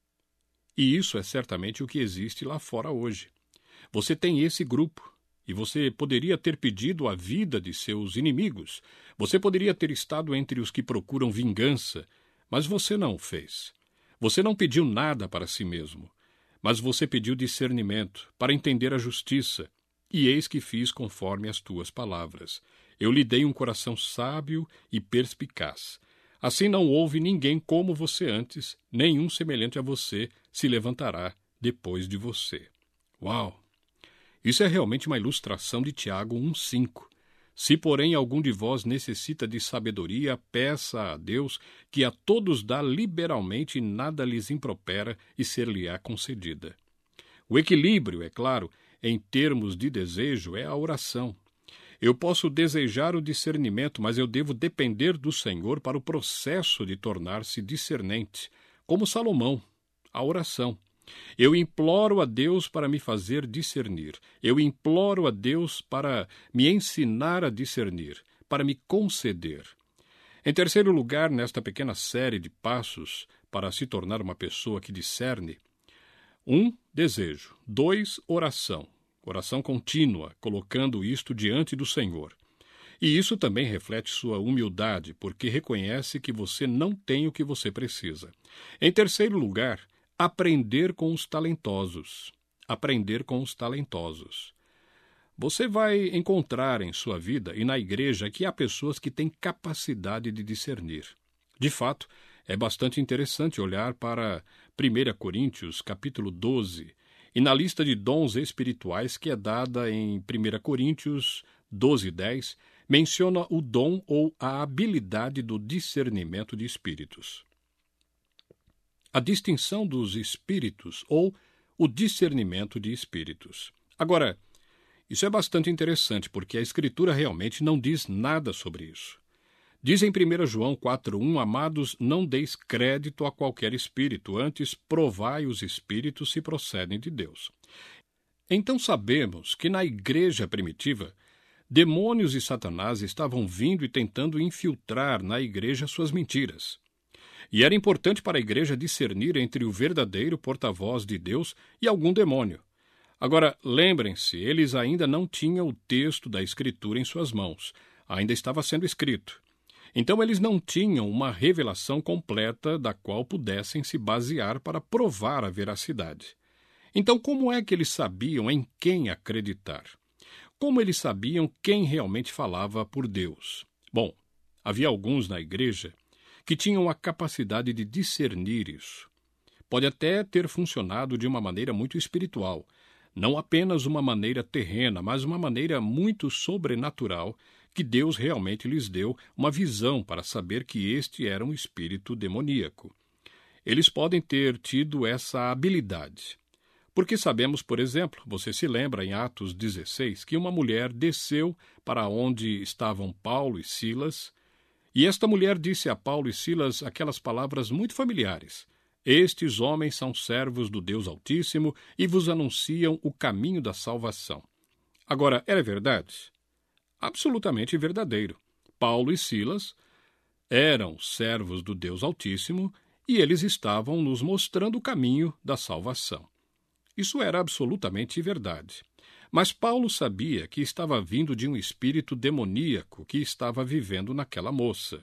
E isso é certamente o que existe lá fora hoje. Você tem esse grupo, e você poderia ter pedido a vida de seus inimigos. Você poderia ter estado entre os que procuram vingança, mas você não o fez. Você não pediu nada para si mesmo. Mas você pediu discernimento para entender a justiça, e eis que fiz conforme as tuas palavras. Eu lhe dei um coração sábio e perspicaz. Assim não houve ninguém como você antes, nenhum semelhante a você se levantará depois de você. Uau! Isso é realmente uma ilustração de Tiago 1,5. Se, porém, algum de vós necessita de sabedoria, peça a Deus, que a todos dá liberalmente e nada lhes impropera e ser-lhe-á concedida. O equilíbrio, é claro, em termos de desejo, é a oração. Eu posso desejar o discernimento, mas eu devo depender do Senhor para o processo de tornar-se discernente, como Salomão, a oração. Eu imploro a Deus para me fazer discernir. Eu imploro a Deus para me ensinar a discernir, para me conceder. Em terceiro lugar, nesta pequena série de passos para se tornar uma pessoa que discerne, 1, desejo. 2, oração. Oração contínua, colocando isto diante do Senhor. E isso também reflete sua humildade, porque reconhece que você não tem o que você precisa. Em terceiro lugar, aprender com os talentosos. Aprender com os talentosos. Você vai encontrar em sua vida e na igreja que há pessoas que têm capacidade de discernir. De fato, é bastante interessante olhar para 1 Coríntios, capítulo 12, e na lista de dons espirituais que é dada em 1 Coríntios 12:10, menciona o dom ou a habilidade do discernimento de espíritos. A distinção dos espíritos ou o discernimento de espíritos. Agora, isso é bastante interessante, porque a Escritura realmente não diz nada sobre isso. Diz em 1 João 4,1, amados, não deis crédito a qualquer espírito, antes provai os espíritos se procedem de Deus. Então sabemos que na igreja primitiva, demônios e Satanás estavam vindo e tentando infiltrar na igreja suas mentiras. E era importante para a igreja discernir entre o verdadeiro porta-voz de Deus e algum demônio. Agora, lembrem-se, eles ainda não tinham o texto da Escritura em suas mãos. Ainda estava sendo escrito. Então, eles não tinham uma revelação completa da qual pudessem se basear para provar a veracidade. Então, como é que eles sabiam em quem acreditar? Como eles sabiam quem realmente falava por Deus? Bom, havia alguns na igreja que tinham a capacidade de discernir isso. Pode até ter funcionado de uma maneira muito espiritual, não apenas uma maneira terrena, mas uma maneira muito sobrenatural, que Deus realmente lhes deu uma visão para saber que este era um espírito demoníaco. Eles podem ter tido essa habilidade. Porque sabemos, por exemplo, você se lembra em Atos 16, que uma mulher desceu para onde estavam Paulo e Silas, e esta mulher disse a Paulo e Silas aquelas palavras muito familiares: estes homens são servos do Deus Altíssimo e vos anunciam o caminho da salvação. Agora, era verdade? Absolutamente verdadeiro. Paulo e Silas eram servos do Deus Altíssimo e eles estavam nos mostrando o caminho da salvação. Isso era absolutamente verdade. Mas Paulo sabia que estava vindo de um espírito demoníaco que estava vivendo naquela moça.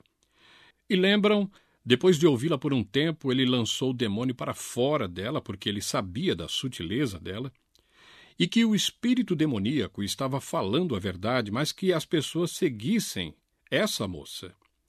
E lembram, depois de ouvi-la por um tempo, ele lançou o demônio para fora dela, porque ele sabia da sutileza dela, e que o espírito demoníaco estava falando a verdade, mas que as pessoas seguissem essa moça.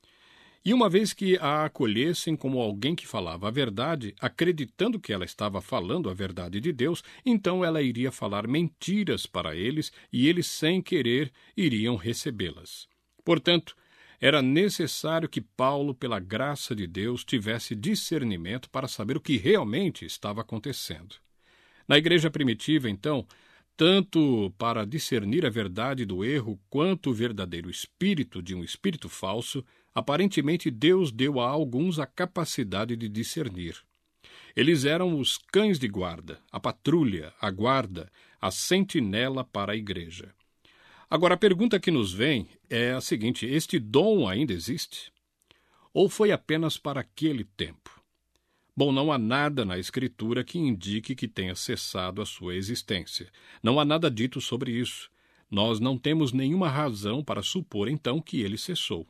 E uma vez que a acolhessem como alguém que falava a verdade, acreditando que ela estava falando a verdade de Deus, então ela iria falar mentiras para eles e eles, sem querer, iriam recebê-las. Portanto, era necessário que Paulo, pela graça de Deus, tivesse discernimento para saber o que realmente estava acontecendo. Na igreja primitiva, então, tanto para discernir a verdade do erro quanto o verdadeiro espírito de um espírito falso, aparentemente Deus deu a alguns a capacidade de discernir. Eles eram os cães de guarda, a patrulha, a guarda, a sentinela para a igreja. Agora, a pergunta que nos vem é a seguinte: este dom ainda existe? Ou foi apenas para aquele tempo? Bom, não há nada na Escritura que indique que tenha cessado a sua existência. Não há nada dito sobre isso. Nós não temos nenhuma razão para supor, então, que ele cessou.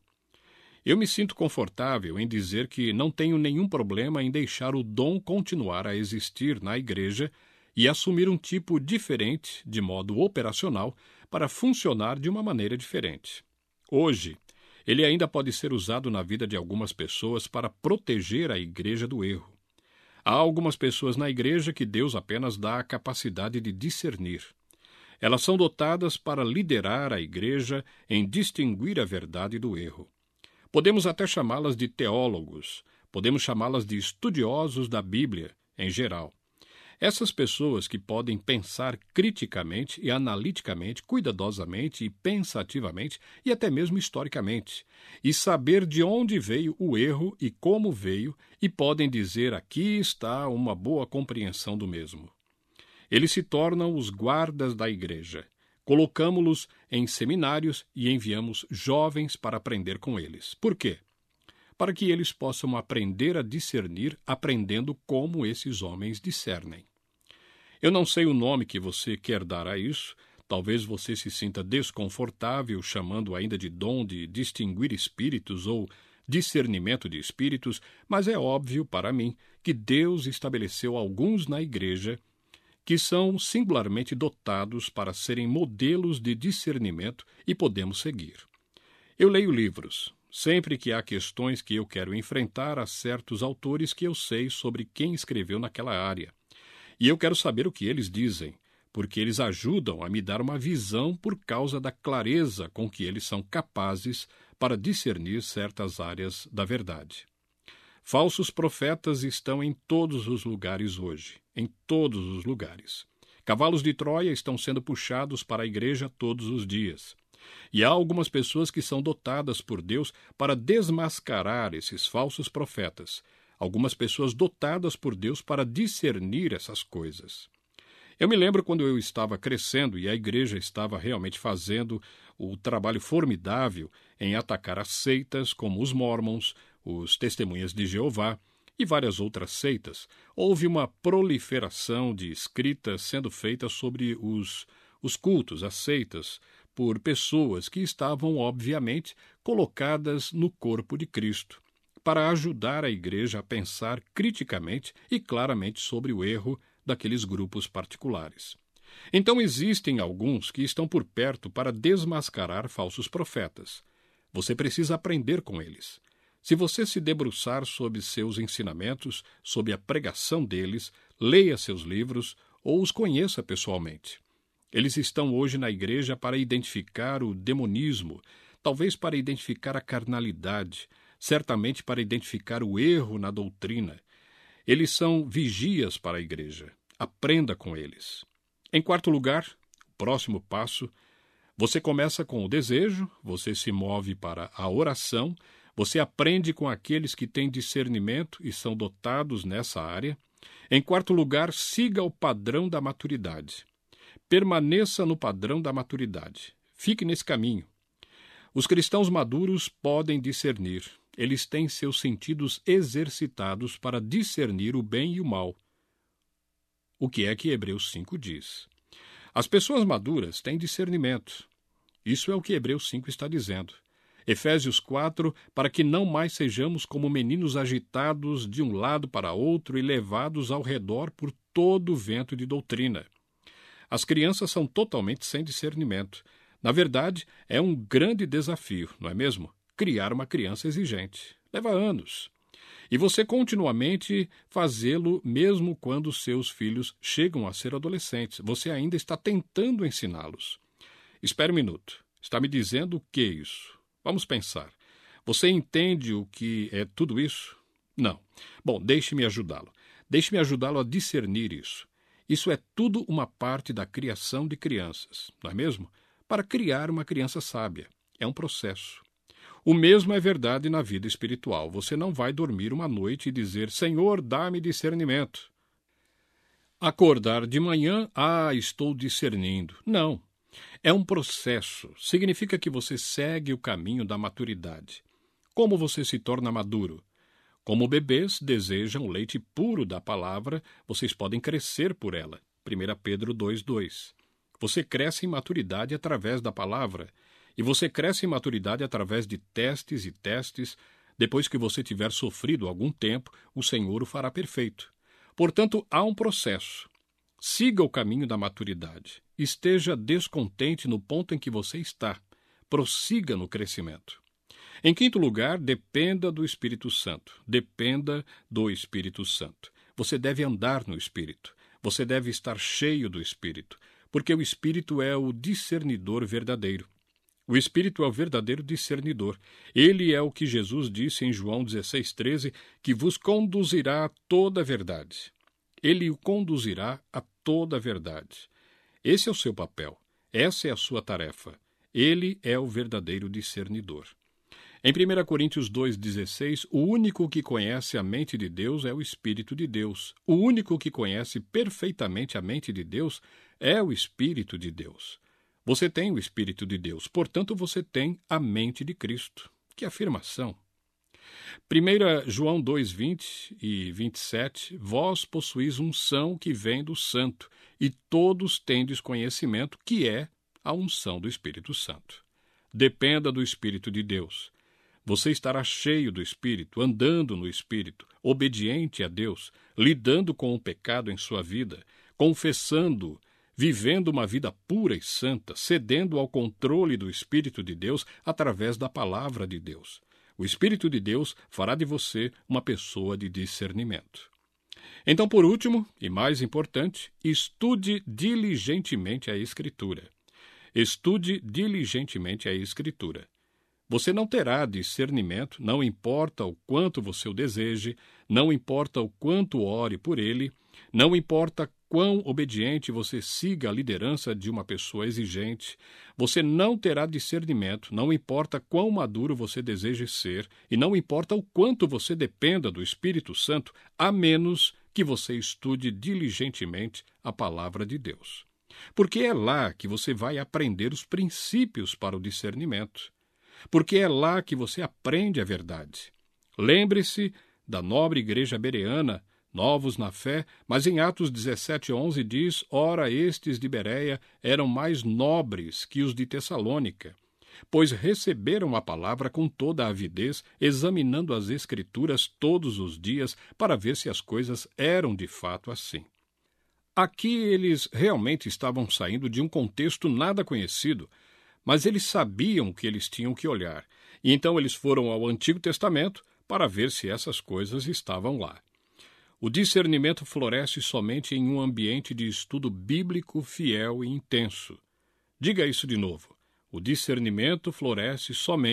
Eu me sinto confortável em dizer que não tenho nenhum problema em deixar o dom continuar a existir na igreja e assumir um tipo diferente, de modo operacional, para funcionar de uma maneira diferente. Hoje, ele ainda pode ser usado na vida de algumas pessoas para proteger a igreja do erro. Há algumas pessoas na igreja que Deus apenas dá a capacidade de discernir. Elas são dotadas para liderar a igreja em distinguir a verdade do erro. Podemos até chamá-las de teólogos, podemos chamá-las de estudiosos da Bíblia, em geral. Essas pessoas que podem pensar criticamente e analiticamente, cuidadosamente e pensativamente, e até mesmo historicamente, e saber de onde veio o erro e como veio, e podem dizer: aqui está uma boa compreensão do mesmo. Eles se tornam os guardas da igreja. Colocamo-los em seminários e enviamos jovens para aprender com eles. Por quê? Para que eles possam aprender a discernir, aprendendo como esses homens discernem. Eu não sei o nome que você quer dar a isso, talvez você se sinta desconfortável chamando ainda de dom de distinguir espíritos ou discernimento de espíritos, mas é óbvio para mim que Deus estabeleceu alguns na igreja que são singularmente dotados para serem modelos de discernimento e podemos seguir. Eu leio livros. Sempre que há questões que eu quero enfrentar, há certos autores que eu sei sobre quem escreveu naquela área. E eu quero saber o que eles dizem, porque eles ajudam a me dar uma visão por causa da clareza com que eles são capazes para discernir certas áreas da verdade. Falsos profetas estão em todos os lugares hoje, em todos os lugares. Cavalos de Troia estão sendo puxados para a igreja todos os dias. E há algumas pessoas que são dotadas por Deus para desmascarar esses falsos profetas. Algumas pessoas dotadas por Deus para discernir essas coisas. Eu me lembro quando eu estava crescendo e a igreja estava realmente fazendo o trabalho formidável em atacar as seitas como os Mormons, os Testemunhas de Jeová e várias outras seitas. Houve uma proliferação de escritas sendo feitas sobre os cultos, as seitas, por pessoas que estavam, obviamente, colocadas no corpo de Cristo, para ajudar a igreja a pensar criticamente e claramente sobre o erro daqueles grupos particulares. Então existem alguns que estão por perto para desmascarar falsos profetas. Você precisa aprender com eles. Se você se debruçar sobre seus ensinamentos, sobre a pregação deles, leia seus livros ou os conheça pessoalmente. Eles estão hoje na igreja para identificar o demonismo, talvez para identificar a carnalidade, certamente para identificar o erro na doutrina. Eles são vigias para a igreja. Aprenda com eles. Em quarto lugar, o próximo passo, você começa com o desejo, você se move para a oração, você aprende com aqueles que têm discernimento e são dotados nessa área. Em quarto lugar, siga o padrão da maturidade. Permaneça no padrão da maturidade. Fique nesse caminho. Os cristãos maduros podem discernir. Eles têm seus sentidos exercitados para discernir o bem e o mal. O que é que Hebreus 5 diz? As pessoas maduras têm discernimento. Isso é o que Hebreus 5 está dizendo. Efésios 4, para que não mais sejamos como meninos agitados de um lado para outro e levados ao redor por todo o vento de doutrina. As crianças são totalmente sem discernimento. Na verdade, é um grande desafio, não é mesmo? Criar uma criança exigente. Leva anos. E você continuamente fazê-lo mesmo quando seus filhos chegam a ser adolescentes. Você ainda está tentando ensiná-los. Espere um minuto. Está me dizendo o que é isso? Vamos pensar. Você entende o que é tudo isso? Não. Bom, deixe-me ajudá-lo. Deixe-me ajudá-lo a discernir isso. Isso é tudo uma parte da criação de crianças, não é mesmo? Para criar uma criança sábia. É um processo. O mesmo é verdade na vida espiritual. Você não vai dormir uma noite e dizer, Senhor, dá-me discernimento. Acordar de manhã, estou discernindo. Não. É um processo. Significa que você segue o caminho da maturidade. Como você se torna maduro? Como bebês desejam o leite puro da palavra, vocês podem crescer por ela. 1 Pedro 2:2. Você cresce em maturidade através da palavra. E você cresce em maturidade através de testes e testes. Depois que você tiver sofrido algum tempo, o Senhor o fará perfeito. Portanto, há um processo. Siga o caminho da maturidade. Esteja descontente no ponto em que você está. Prossiga no crescimento. Em quinto lugar, dependa do Espírito Santo. Dependa do Espírito Santo. Você deve andar no Espírito. Você deve estar cheio do Espírito, porque o Espírito é o discernidor verdadeiro. O Espírito é o verdadeiro discernidor. Ele é o que Jesus disse em João 16,13, que vos conduzirá a toda a verdade. Ele o conduzirá a toda a verdade. Esse é o seu papel. Essa é a sua tarefa. Ele é o verdadeiro discernidor. Em 1 Coríntios 2,16, o único que conhece a mente de Deus é o Espírito de Deus. O único que conhece perfeitamente a mente de Deus é o Espírito de Deus. Você tem o Espírito de Deus, portanto você tem a mente de Cristo. Que afirmação! 1 João 2:20 e 27, vós possuís unção que vem do Santo, e todos tendes conhecimento que é a unção do Espírito Santo. Dependa do Espírito de Deus. Você estará cheio do Espírito, andando no Espírito, obediente a Deus, lidando com o pecado em sua vida, confessando, vivendo uma vida pura e santa, cedendo ao controle do Espírito de Deus através da palavra de Deus. O Espírito de Deus fará de você uma pessoa de discernimento. Então, por último, e mais importante, estude diligentemente a Escritura. Estude diligentemente a Escritura. Você não terá discernimento, não importa o quanto você o deseje, não importa o quanto ore por ele, não importa quão obediente você siga a liderança de uma pessoa exigente, você não terá discernimento, não importa quão maduro você deseje ser, e não importa o quanto você dependa do Espírito Santo, a menos que você estude diligentemente a palavra de Deus. Porque é lá que você vai aprender os princípios para o discernimento. Porque é lá que você aprende a verdade. Lembre-se da nobre igreja bereana, novos na fé, mas em Atos 17:11 diz: ora, estes de Bereia eram mais nobres que os de Tessalônica, pois receberam a palavra com toda a avidez, examinando as Escrituras todos os dias para ver se as coisas eram de fato assim. Aqui eles realmente estavam saindo de um contexto nada conhecido, mas eles sabiam que eles tinham que olhar, e então eles foram ao Antigo Testamento para ver se essas coisas estavam lá. O discernimento floresce somente em um ambiente de estudo bíblico fiel e intenso. Diga isso de novo. O discernimento floresce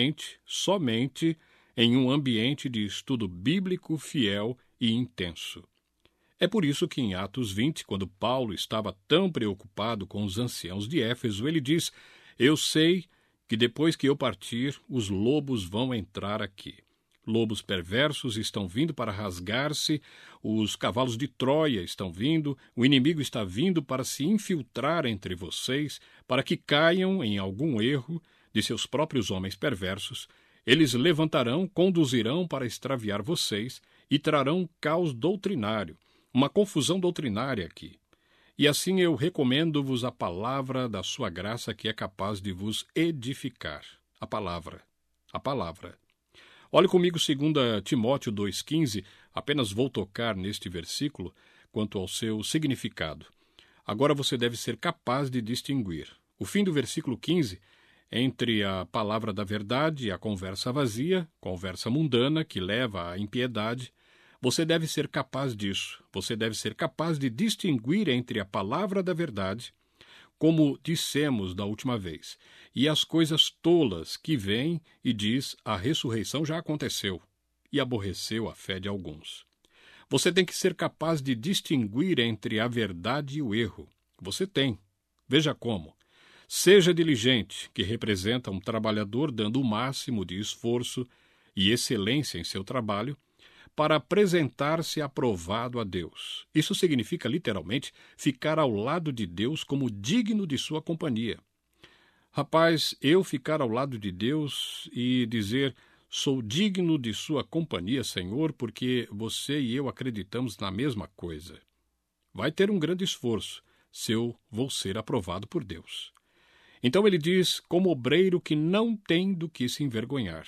somente em um ambiente de estudo bíblico fiel e intenso. É por isso que em Atos 20, quando Paulo estava tão preocupado com os anciãos de Éfeso, ele diz: eu sei que depois que eu partir, os lobos vão entrar aqui. Lobos perversos estão vindo para rasgar-se, os cavalos de Troia estão vindo, o inimigo está vindo para se infiltrar entre vocês, para que caiam em algum erro de seus próprios homens perversos. Eles levantarão, conduzirão para extraviar vocês e trarão caos doutrinário, uma confusão doutrinária aqui. E assim eu recomendo-vos a palavra da sua graça que é capaz de vos edificar. A palavra. Olhe comigo 2 Timóteo 2,15, apenas vou tocar neste versículo quanto ao seu significado. Agora você deve ser capaz de distinguir. O fim do versículo 15, entre a palavra da verdade e a conversa vazia, conversa mundana que leva à impiedade, você deve ser capaz disso. Você deve ser capaz de distinguir entre a palavra da verdade, como dissemos da última vez, e as coisas tolas que vêm e diz a ressurreição já aconteceu, e aborreceu a fé de alguns. Você tem que ser capaz de distinguir entre a verdade e o erro. Você tem. Veja como. Seja diligente, que representa um trabalhador dando o máximo de esforço e excelência em seu trabalho, para apresentar-se aprovado a Deus. Isso significa, literalmente, ficar ao lado de Deus como digno de sua companhia. Rapaz, eu ficar ao lado de Deus e dizer: sou digno de sua companhia, Senhor, porque você e eu acreditamos na mesma coisa. Vai ter um grande esforço se eu vou ser aprovado por Deus. Então ele diz, como obreiro que não tem do que se envergonhar.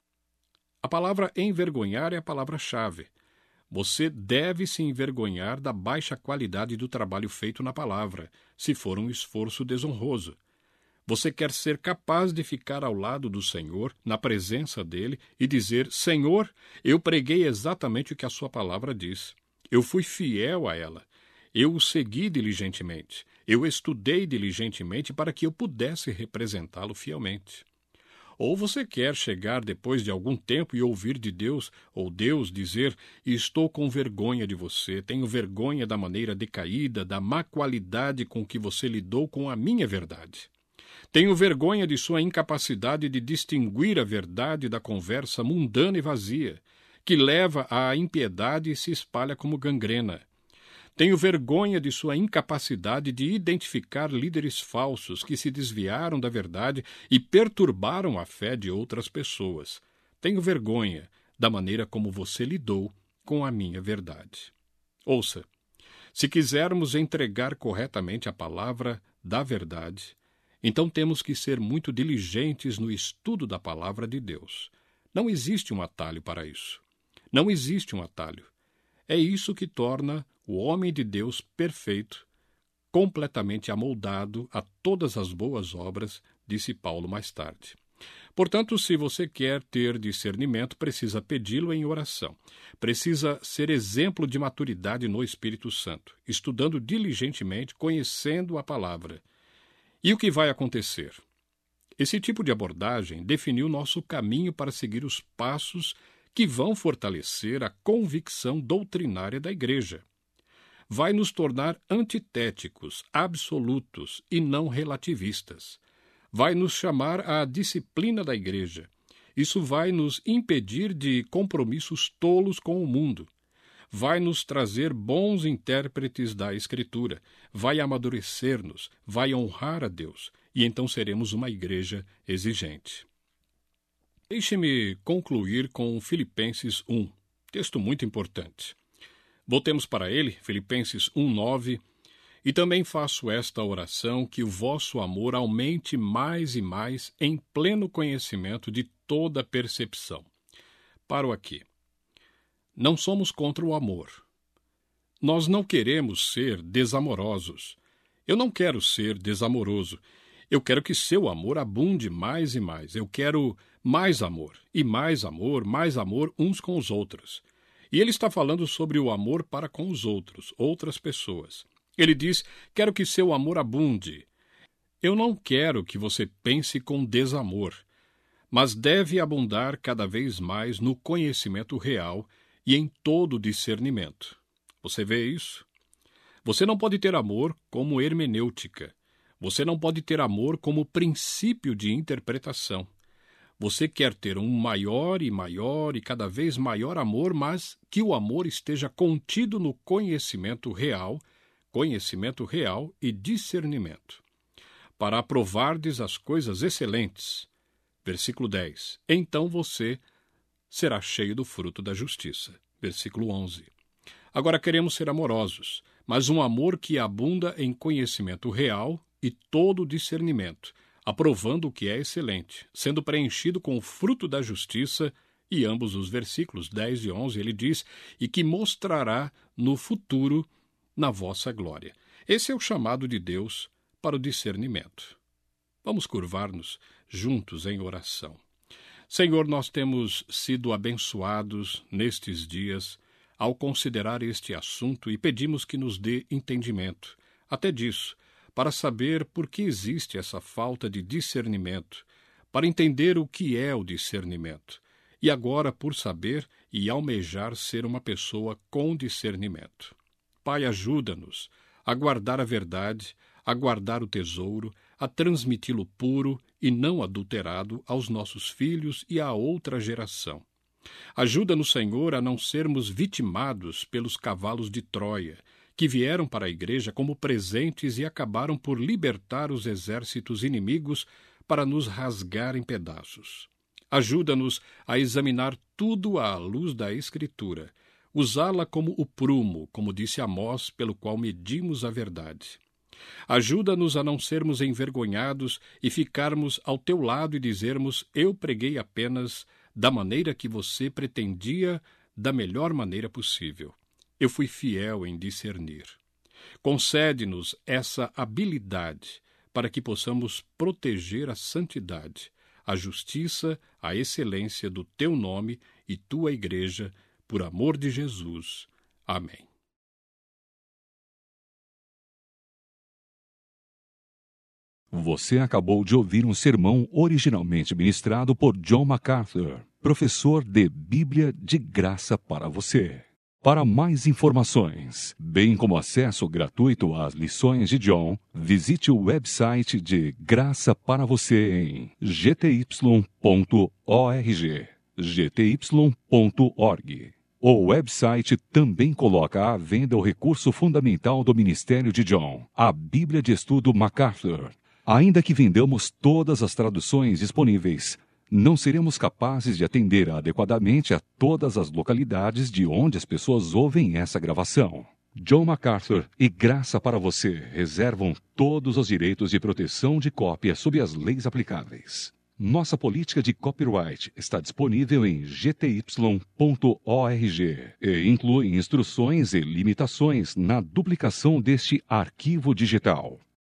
A palavra envergonhar é a palavra-chave. Você deve se envergonhar da baixa qualidade do trabalho feito na palavra, se for um esforço desonroso. Você quer ser capaz de ficar ao lado do Senhor, na presença dele, e dizer: Senhor, eu preguei exatamente o que a sua palavra diz. Eu fui fiel a ela. Eu o segui diligentemente. Eu estudei diligentemente para que eu pudesse representá-lo fielmente. Ou você quer chegar depois de algum tempo e ouvir de Deus, ou Deus dizer: estou com vergonha de você, tenho vergonha da maneira decaída, da má qualidade com que você lidou com a minha verdade. Tenho vergonha de sua incapacidade de distinguir a verdade da conversa mundana e vazia, que leva à impiedade e se espalha como gangrena. Tenho vergonha de sua incapacidade de identificar líderes falsos que se desviaram da verdade e perturbaram a fé de outras pessoas. Tenho vergonha da maneira como você lidou com a minha verdade. Ouça, se quisermos entregar corretamente a palavra da verdade, então temos que ser muito diligentes no estudo da palavra de Deus. Não existe um atalho para isso. Não existe um atalho. É isso que torna o homem de Deus perfeito, completamente amoldado a todas as boas obras, disse Paulo mais tarde. Portanto, se você quer ter discernimento, precisa pedi-lo em oração. Precisa ser exemplo de maturidade no Espírito Santo, estudando diligentemente, conhecendo a palavra. E o que vai acontecer? Esse tipo de abordagem definiu nosso caminho para seguir os passos que vão fortalecer a convicção doutrinária da Igreja. Vai nos tornar antitéticos, absolutos e não relativistas. Vai nos chamar à disciplina da Igreja. Isso vai nos impedir de compromissos tolos com o mundo. Vai nos trazer bons intérpretes da Escritura. Vai amadurecer-nos. Vai honrar a Deus. E então seremos uma igreja exigente. Deixe-me concluir com Filipenses 1, texto muito importante. Voltemos para ele, Filipenses 1:9. E também faço esta oração, que o vosso amor aumente mais e mais em pleno conhecimento de toda percepção. Paro aqui. Não somos contra o amor. Nós não queremos ser desamorosos. Eu não quero ser desamoroso. Eu quero que seu amor abunde mais e mais. Eu quero mais amor mais amor uns com os outros. E ele está falando sobre o amor para com os outros, outras pessoas. Ele diz, quero que seu amor abunde. Eu não quero que você pense com desamor, mas deve abundar cada vez mais no conhecimento real e em todo discernimento. Você vê isso? Você não pode ter amor como hermenêutica. Você não pode ter amor como princípio de interpretação. Você quer ter um maior e cada vez maior amor, mas que o amor esteja contido no conhecimento real e discernimento, para aprovardes as coisas excelentes. Versículo 10. Então você será cheio do fruto da justiça. Versículo 11. Agora queremos ser amorosos, mas um amor que abunda em conhecimento real e todo discernimento, aprovando o que é excelente, sendo preenchido com o fruto da justiça. E ambos os versículos 10 e 11 ele diz, e que mostrará no futuro na vossa glória. Esse é o chamado de Deus para o discernimento. Vamos curvar-nos juntos em oração. Senhor, nós temos sido abençoados nestes dias ao considerar este assunto e pedimos que nos dê entendimento, até disso, para saber por que existe essa falta de discernimento, para entender o que é o discernimento, e agora por saber e almejar ser uma pessoa com discernimento. Pai, ajuda-nos a guardar a verdade, a guardar o tesouro, a transmiti-lo puro e não adulterado aos nossos filhos e à outra geração. Ajuda-nos, Senhor, a não sermos vitimados pelos cavalos de Troia, que vieram para a igreja como presentes e acabaram por libertar os exércitos inimigos para nos rasgar em pedaços. Ajuda-nos a examinar tudo à luz da Escritura, usá-la como o prumo, como disse Amós, pelo qual medimos a verdade. Ajuda-nos a não sermos envergonhados e ficarmos ao teu lado e dizermos, eu preguei apenas da maneira que você pretendia, da melhor maneira possível. Eu fui fiel em discernir. Concede-nos essa habilidade para que possamos proteger a santidade, a justiça, a excelência do teu nome e tua igreja, por amor de Jesus. Amém. Você acabou de ouvir um sermão originalmente ministrado por John MacArthur, professor de Bíblia de Graça para você. Para mais informações, bem como acesso gratuito às lições de John, visite o website de Graça para você em gty.org. O website também coloca à venda o recurso fundamental do ministério de John, a Bíblia de Estudo MacArthur. Ainda que vendamos todas as traduções disponíveis, não seremos capazes de atender adequadamente a todas as localidades de onde as pessoas ouvem essa gravação. John MacArthur e Graça para você reservam todos os direitos de proteção de cópia sob as leis aplicáveis. Nossa política de copyright está disponível em gty.org e inclui instruções e limitações na duplicação deste arquivo digital.